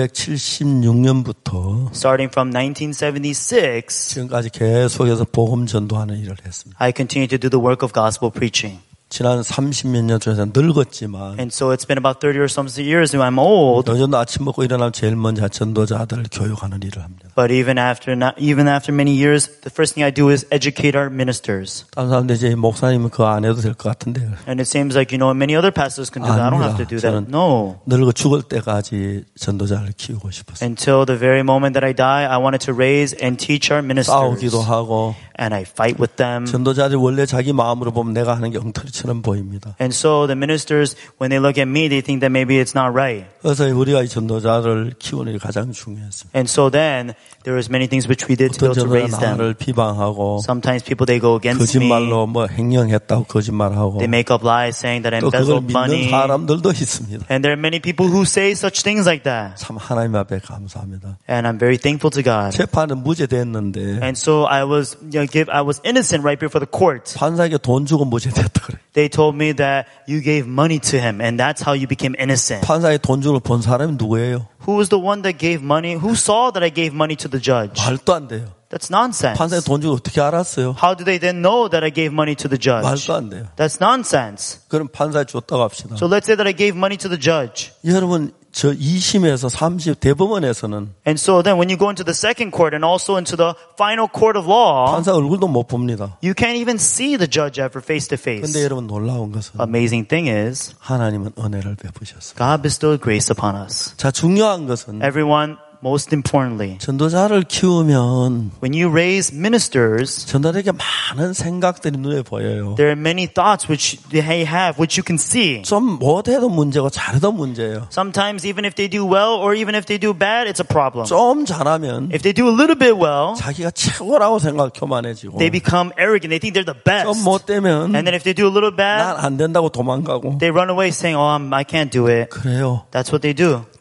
천구백칠십육 년부터 Starting from nineteen seventy-six, 지금까지 계속해서 복음 전도하는 일을 했습니다. I continue to do the work of gospel preaching. 지난 삼십몇 년 중에서 늙었지만 And so it's been about thirty or some years now. I'm old. 요즘도 아침 먹고 일어나면 제일 먼저 전도자들 교육하는 일을 합니다. But even after not, even after many years, the first thing I do is educate our ministers. 다른 사람들 이제 목사님은 그거 안 해도 될 것 같은데요. And it seems like, you know, many other pastors can do that. I don't have to do that. No. 늙어 죽을 때까지 전도자를 키우고 싶었어요. Until the very moment that I die, I wanted to raise and teach our ministers. 싸우기도 하고 And I fight with them. 전도자들이 원래 자기 마음으로 보면 내가 하는 게 엉터리처럼 보입니다. And so the ministers, when they look at me, they think that maybe it's not right. 그래서 우리가 이 전도자를 키우는 일이 가장 중요했습니다. And so then, there was many things which we did to be 어떤 able to raise 전도자는 them. 나를 비방하고 Sometimes people, they go against me. 거짓말로 뭐 횡령했다고 거짓말하고 They make up lies saying that I 또 그걸 embezzled 믿는 money. 사람들도 있습니다. And there are many people who say such things like that. 참 하나님 앞에 감사합니다. And I'm very thankful to God. 재판은 무죄됐는데 And so I was, you know, give, I was innocent right before the court. 판사에게 돈 주고 무죄됐다 그래. They told me that you gave money to him and that's how you became innocent. 판사에 돈 주고 본 사람이 누구예요? Who was the one that gave money? Who saw that I gave money to the judge? 말도 안 돼요. That's nonsense. 판사에 돈 주고 어떻게 알았어요? How do they then know that I gave money to the judge? 말도 안 돼요. That's nonsense. 그럼 판사에 줬다고 합시다. So let's say that I gave money to the judge. 여러분 저 이심에서 삼십 대법원에서는 And so then when you go into the second court and also into the final court of law, 판사 얼굴도 못 봅니다. you can't even see the judge ever face to face. 근데 여러분 놀라운 것은 Amazing thing is, 하나님은 은혜를 베푸셨어요. God bestowed grace upon us. 자, 중요한 것은 Everyone, most importantly, 전도자를 키우면 when you raise ministers, 전도자에게 많은 생각들이 눈에 보여요. there are many thoughts which they have, which you can see. 좀 못해도 문제고 잘해도 문제예요. Sometimes even if they do well or even if they do bad, it's a problem. 좀 잘하면 If they do a little bit well, 자기가 최고라고 생각 교만해지고 they become arrogant. They think they're the best. 좀 못되면 And then if they do a little 난 bad, 안 된다고 도망가고 they run away saying, oh, I'm, I can't do it. 그래요. That's what they do. 다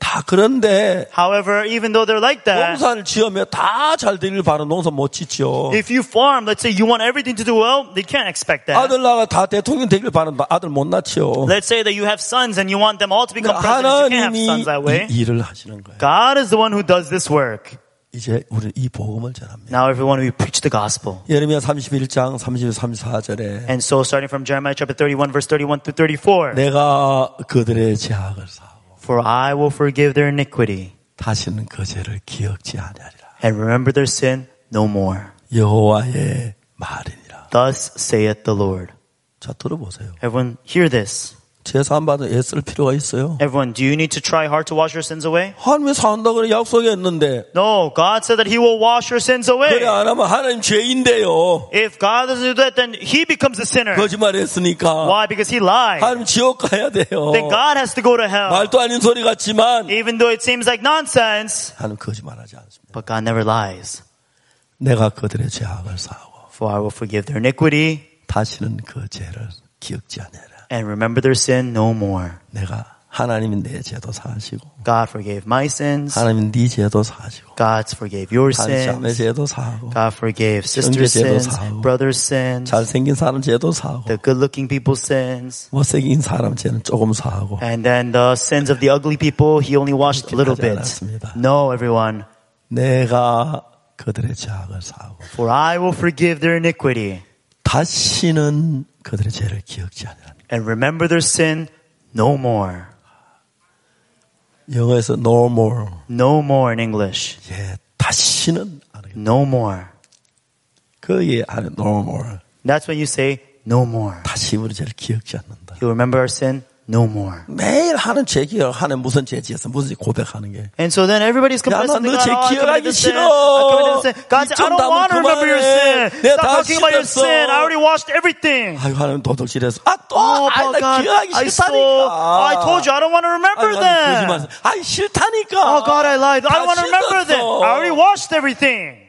다 그런데 However, even though they're like that, 농사를 지으면 다 잘 되길 바라는 농사 못 짓죠. if you farm, let's say you want everything to do well, they can't expect that. 아들 낳아 다 대통령 되길 바라는 아들 못 낳죠. Let's say that you have sons and you want them all to become presidents. You can't have 하나님이 sons that way. 이 일을 하시는 거예요. God is the one who does this work. 이제 우리는 이 복음을 전합니다. Now everyone, we preach the gospel. 예레미야 삼십일 장 삼십일, 삼십사 절에 And so starting from Jeremiah chapter thirty-one, verse thirty-one through thirty-four. 내가 그들의 죄악을 사하고 For I will forgive their iniquity 다시는 그 죄를 기억지 아니하리라. and remember their sin no more. 여호와의 말이니라. Thus saith the Lord. 자, 들어보세요. Everyone, hear this. 제사 안 받아 애쓸 필요가 있어요? Everyone, do you need to try hard to wash your sins away? 하나님이 산다 그래 약속했는데 No, God said that He will wash your sins 그래 away. 안 하면 하나님 죄인데요. If God doesn't do that, then He becomes the sinner. 거짓말했으니까 Why? Because He lied. 하나님 지옥 가야 돼요. Then God has to go to hell. 말도 아닌 소리 같지만 Even though it seems like nonsense, 하나님 거짓말하지 않습니다. but God never lies. 내가 그들의 죄악을 사하고 For I will forgive their iniquity 다시는 그 죄를 기억지 않으라. and remember their sin no more. 내가 하나님이 내 죄도 사하시고 God forgave my sins. 하나님 네 죄도 사하시고 God forgave your 하나님 자매 sins. 죄도 사하고 God forgave sister's 형제 죄도 sins, 사하고 brother's sins, 잘생긴 사람 죄도 사하고 the good-looking people's sins, 못생긴 사람 죄는 조금 사하고 and then the sins of the ugly people, He only washed a little 하지 bit. 않았습니다. No, everyone. 내가 그들의 죄악을 사하고 For I will forgive their iniquity 다시는 그들의 죄를 기억지 않으라. and remember their sin no more. 영어에서 no more. No more in English. 예, 다시는 안 하겠다. No more. 그의 안에 no more. That's when you say no more. 다시 우리 죄를 기억지 않는다. You'll remember our sin no more. 매일 하는 죄 기억, 하는 무슨 죄 지었어, 무슨 죄 고백하는 게. And so then everybody's 야, confessing 나 to 너 God, 죄 oh, I committed 기억하기 this sin. 싫어. I committed this sin. God said, I 좀 don't want to 담은 remember your 그만해. sin. 내가 Stop 다 talking about your 씻었어. sin. I already washed everything. 아유, 하나님 도둑질해서. 아, 또, Oh, 아이, but 나 God, 기억하기 I 싫다니까. stole. Oh, I told you, I don't want to remember 아유, them. 거짓말. 아이, 싫다니까. Oh, God, I lied. I don't want to remember them. 씻었어. I already washed everything.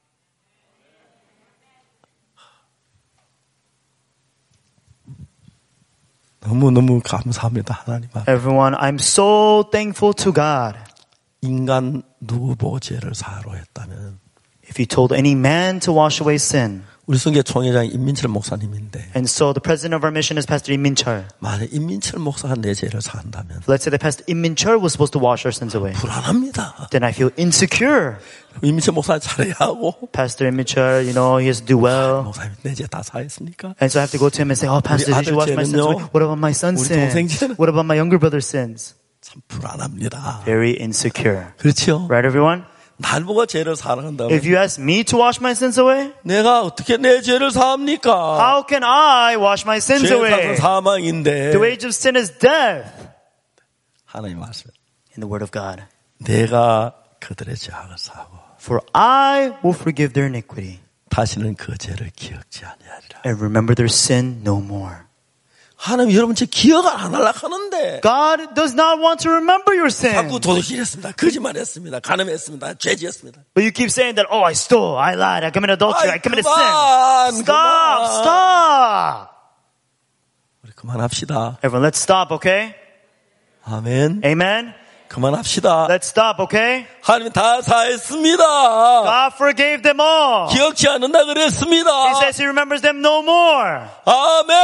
너무너무 감사합니다, 하나님 앞에. Everyone, I'm so thankful to God. 인간 누구 보고 죄를 사하로 했다면 If you told any man to wash away sin, 우리 성계 총회장 임민철 목사님인데 and so the president of our mission is Pastor Im Min-chul. 만약 임민철 목사가 내 죄를 사한다면 Let's say that Pastor Im Min-chul was supposed to wash our sins away. 불안합니다. Then I feel insecure. 임민철 목사 잘해야 하고 Pastor Im Min-chul, you know, he has to do well. 목사님 내 죄 다 사했습니까? And so I have to go to him and say, oh, Pastor, did you wash my sins away? What about my son's 우리 동생 sins? 죄는? What about my younger brother's sins? 참 불안합니다. Very insecure. 그렇죠? Right, everyone? 날 보고 죄를 사랑한다면 If you ask me to wash my sins away, 내가 어떻게 내 죄를 사합니까? how can I wash my sins 죄 away? 사는 사망인데 The wage of sin is death. 하나님 말씀 In the word of God. 내가 그들의 죄악을 사하고 For I will forgive their iniquity 다시는 그 죄를 기억지 아니하리라. and remember their sin no more. 하나님 여러분 제 기억을 안 하려고 하는데 God does not want to remember your sin. 자꾸 도둑질했습니다. 거짓말했습니다. 간음했습니다. 죄지었습니다. But you keep saying that, oh, I stole, I lied, I committed adultery, 아이, I committed 그만, sin. Stop, 그만. stop. 우리 그만합시다. Everyone, let's stop, okay? 아멘. Amen? 그만합시다. Let's stop, okay? 하나님 다 사했습니다. God forgave them all. 기억지 않는다 그랬습니다. He says he remembers them no more. 아멘.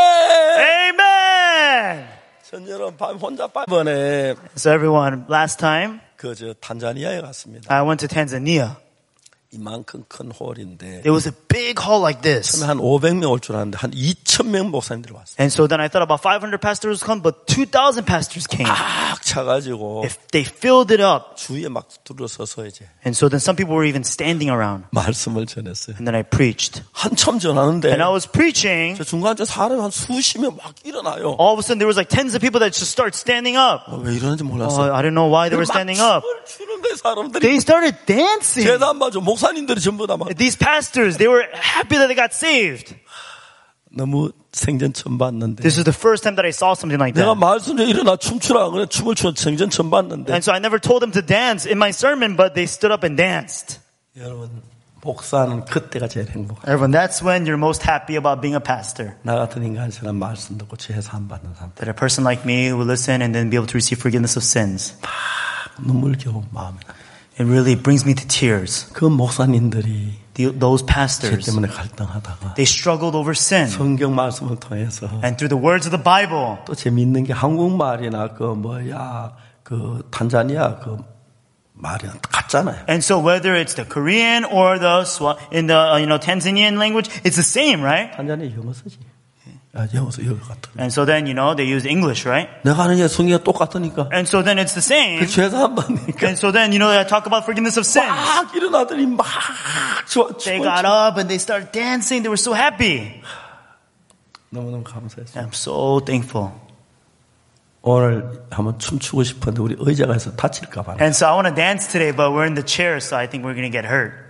Amen. 전 여러분 밤 혼자 밤번에 So everyone, last time 그 저 탄자니아에 갔습니다. I went to Tanzania. 이만큼 큰 홀인데 It was a big hall like this. 처음에 한 오백 명 올 줄 알았는데 한 이천 명 목사님들이 왔어요. And so then I thought about five hundred pastors come, but two thousand pastors came. 막 차가지고 If they filled it up. 주위에 막 둘러서서 이제 And so then some people were even standing around. 말씀을 전했어요. And then I preached. 한참 전하는데 And I was preaching. 저 중간에 사람이 한 수십 명 막 일어나요. All of a sudden there was like tens of people that just start standing up. 어, 왜 이러는지 Oh, 몰랐어요. I don't know why they were 막 standing up. 춤을 추는데 사람들이 They started dancing. 제도 안 봐줘. 목사님들이 전부 다 막 These pastors, they were happy that they got saved. 너무 생전 처음 봤는데 This is the first time that I saw something like 내가 that. 말씀 중에 일어나 춤추라 그래 춤을 추 생전 처음 봤는데 And so I never told them to dance in my sermon, but they stood up and danced. 여러분 목사는 그때가 제일 행복해요. Everyone, that's when you're most happy about being a pastor. 나 같은 인간 사람 말씀 듣고 죄 사함 받는 사람 That a person like me will listen and then be able to receive forgiveness of sins. 막 눈물겨운 마음이 나요. It really brings me to tears. 그 목사님들이 The, those 죄 pastors, 때문에 갈등하다가 they struggled over sin. 성경 말씀을 통해서 And through the words of the Bible, 또 재미있는 게 한국말이나 그 뭐야 그 탄자니아 그 말이 같잖아요. and so whether it's the Korean or the Swa- in the uh, you know Tanzanian language, it's the same, right? 탄자니아 영어 쓰지. 아, 영어 써 영어 같은. And so then you know they use English, right? 내가 하는 게 성경이 똑같으니까. And so then it's the same. 그 죄사 한 번이니까. And so then you know they talk about forgiveness of sins. 막 일어나더니 막 좋아. They got up and they started dancing. They were so happy. 너무너무 감사했어요. I'm so thankful. 오늘 한번 춤추고 싶은데 우리 의자가 해서 다칠까 봐. And so I want to dance today, but we're in the chair, so I think we're going to get hurt.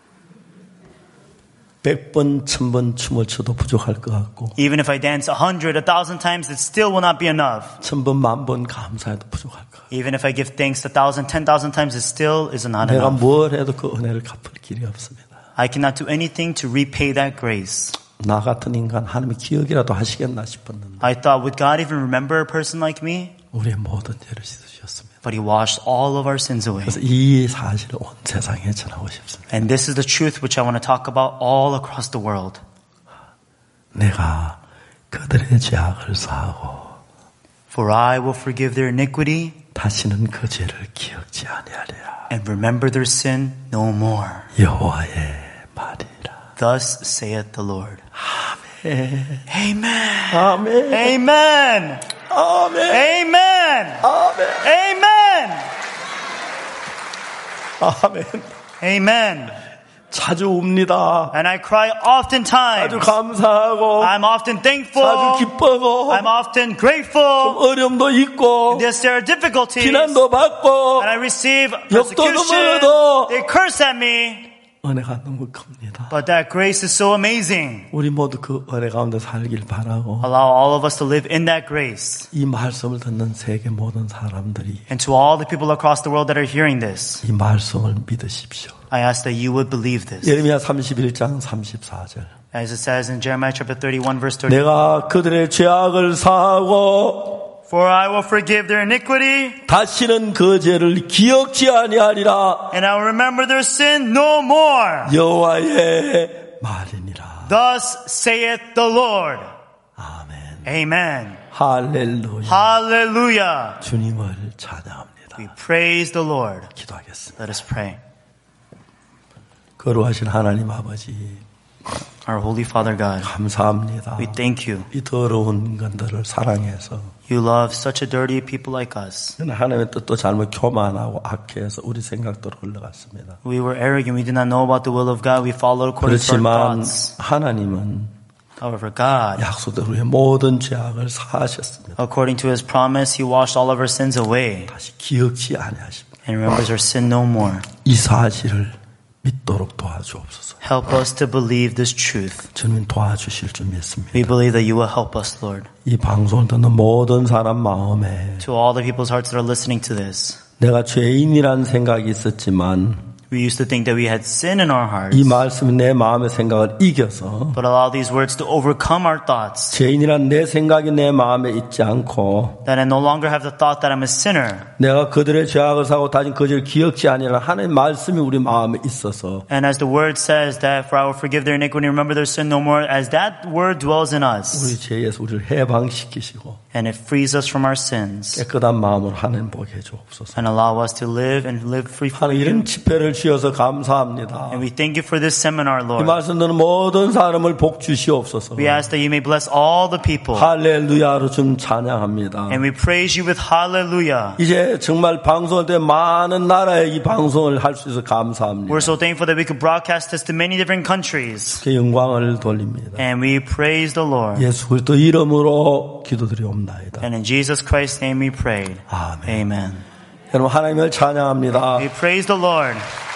백 번, 천 번 춤을 춰도 부족할 것 같고. Even if I dance a hundred, a thousand times, it still will not be enough. 천 번, 만 번 감사해도 부족할 것 같고. Even if I give thanks a thousand, ten thousand times, it still is not 내가 enough. 뭘 해도 그 은혜를 갚을 길이 없습니다. I cannot do anything to repay that grace. 나 같은 인간 하나님의 기억이라도 하시겠나 싶었는데 I thought, would God even remember a person like me? 우리의 모든 죄를 씻으셨습니다. But He washed all of our sins away. 그래서 이 사실을 온 세상에 전하고 싶습니다. And this is the truth which I want to talk about all across the world. 내가 그들의 죄악을 사하고 For I will forgive their iniquity 다시는 그 죄를 기억지 아니하리라. and remember their sin no more. 여호와의 말이라. Thus saith the Lord. 아멘. Amen. 아멘. Amen. 아멘. Amen. 아멘. Amen. 아멘. Amen. 자주 웁니다. And I cry oftentimes. 아주 감사하고 I'm often thankful. 아주 기뻐하고 I'm often grateful. 어려움도 있고 Yes, there are difficulties. 비난도 받고 And I receive 욕도 persecution. 먹어도 They curse at me. 은혜가 너무 큽니다. But that grace is so amazing. 우리 모두 그 은혜 가운데 살길 바라고 Allow all of us to live in that grace. 이 말씀을 듣는 세계 모든 사람들이 And to all the people across the world that are hearing this, 이 말씀을 믿으십시오. I ask that you would believe this. 예레미야 삼십일 장 삼십사 절. As it says in Jeremiah chapter thirty-one verse thirty. 내가 그들의 죄악을 사하고 For I will forgive their iniquity, 다시는 그 죄를 기억지 아니하리라. and I will remember their sin no more. 여호와의 말이니라. Thus saith the Lord. 아멘. Amen. 할렐루야. Hallelujah. 주님을 찬양합니다. We praise the Lord. 기도하겠습니다. Let us pray. 거룩하신 하나님 아버지, Our Holy Father God, 감사합니다. we thank you. 이 더러운 건들을 사랑해서 You love such a dirty people like us. 하나님의 뜻도 잘못 교만하고 악해서 우리 생각대로 흘러갔습니다. We were arrogant. We did not know about the will of God. We followed according to our 그렇지만 thoughts. 하나님은 However, God, 약속대로 우리의 모든 죄악을 사하셨습니다. according to His promise, He washed all of our sins away 다시 기억지 아니하십니다. and remembers our sin no more. 이 사실을 믿도록 도와주옵소서. Help us to believe this truth. 주님 도와주실 줄 믿습니다. We believe that You will help us, Lord. 이 방송을 듣는 모든 사람 마음에 To all the people's hearts that are listening to this, 내가 죄인이라는 생각이 있었지만 we used to think that we had sin in our hearts, 이 말씀이 내 마음의 생각을 이겨서 but allow these words to overcome our thoughts, 죄인이란 내 생각이 내 마음에 있지 않고 that I no longer have the thought that I'm a sinner, 내가 그들의 죄악을 사고 다신 그 죄를 기억지 아니라 하나님의 말씀이 우리 마음에 있어서 and as the word says that for I will forgive their iniquity and remember their sin no more, as that word dwells in us, 우리 죄에서 우리를 해방시키시고 and it frees us from our sins, 깨끗한 마음으로 하나님 보게 해주옵소서. and allow us to live and live free from 하나님 you. 이런 집회를 주셔서 감사합니다. And we thank You for this seminar, 이 Lord. 말씀 듣는 모든 사람을 복 주시옵소서. We ask that You may bless all the people, 할렐루야로 좀 찬양합니다. and we praise You with hallelujah. 이제 정말 방송할 때 많은 나라에 이 방송을 할 수 있어서 감사합니다. We're so thankful that we could broadcast this to many different countries, 그 영광을 돌립니다. and we praise the Lord. 예수 그리스도 이름으로 기도드리옵나이다. And in Jesus Christ's name we pray. 아멘. Amen. 여러분 하나님을 찬양합니다. We praise the Lord.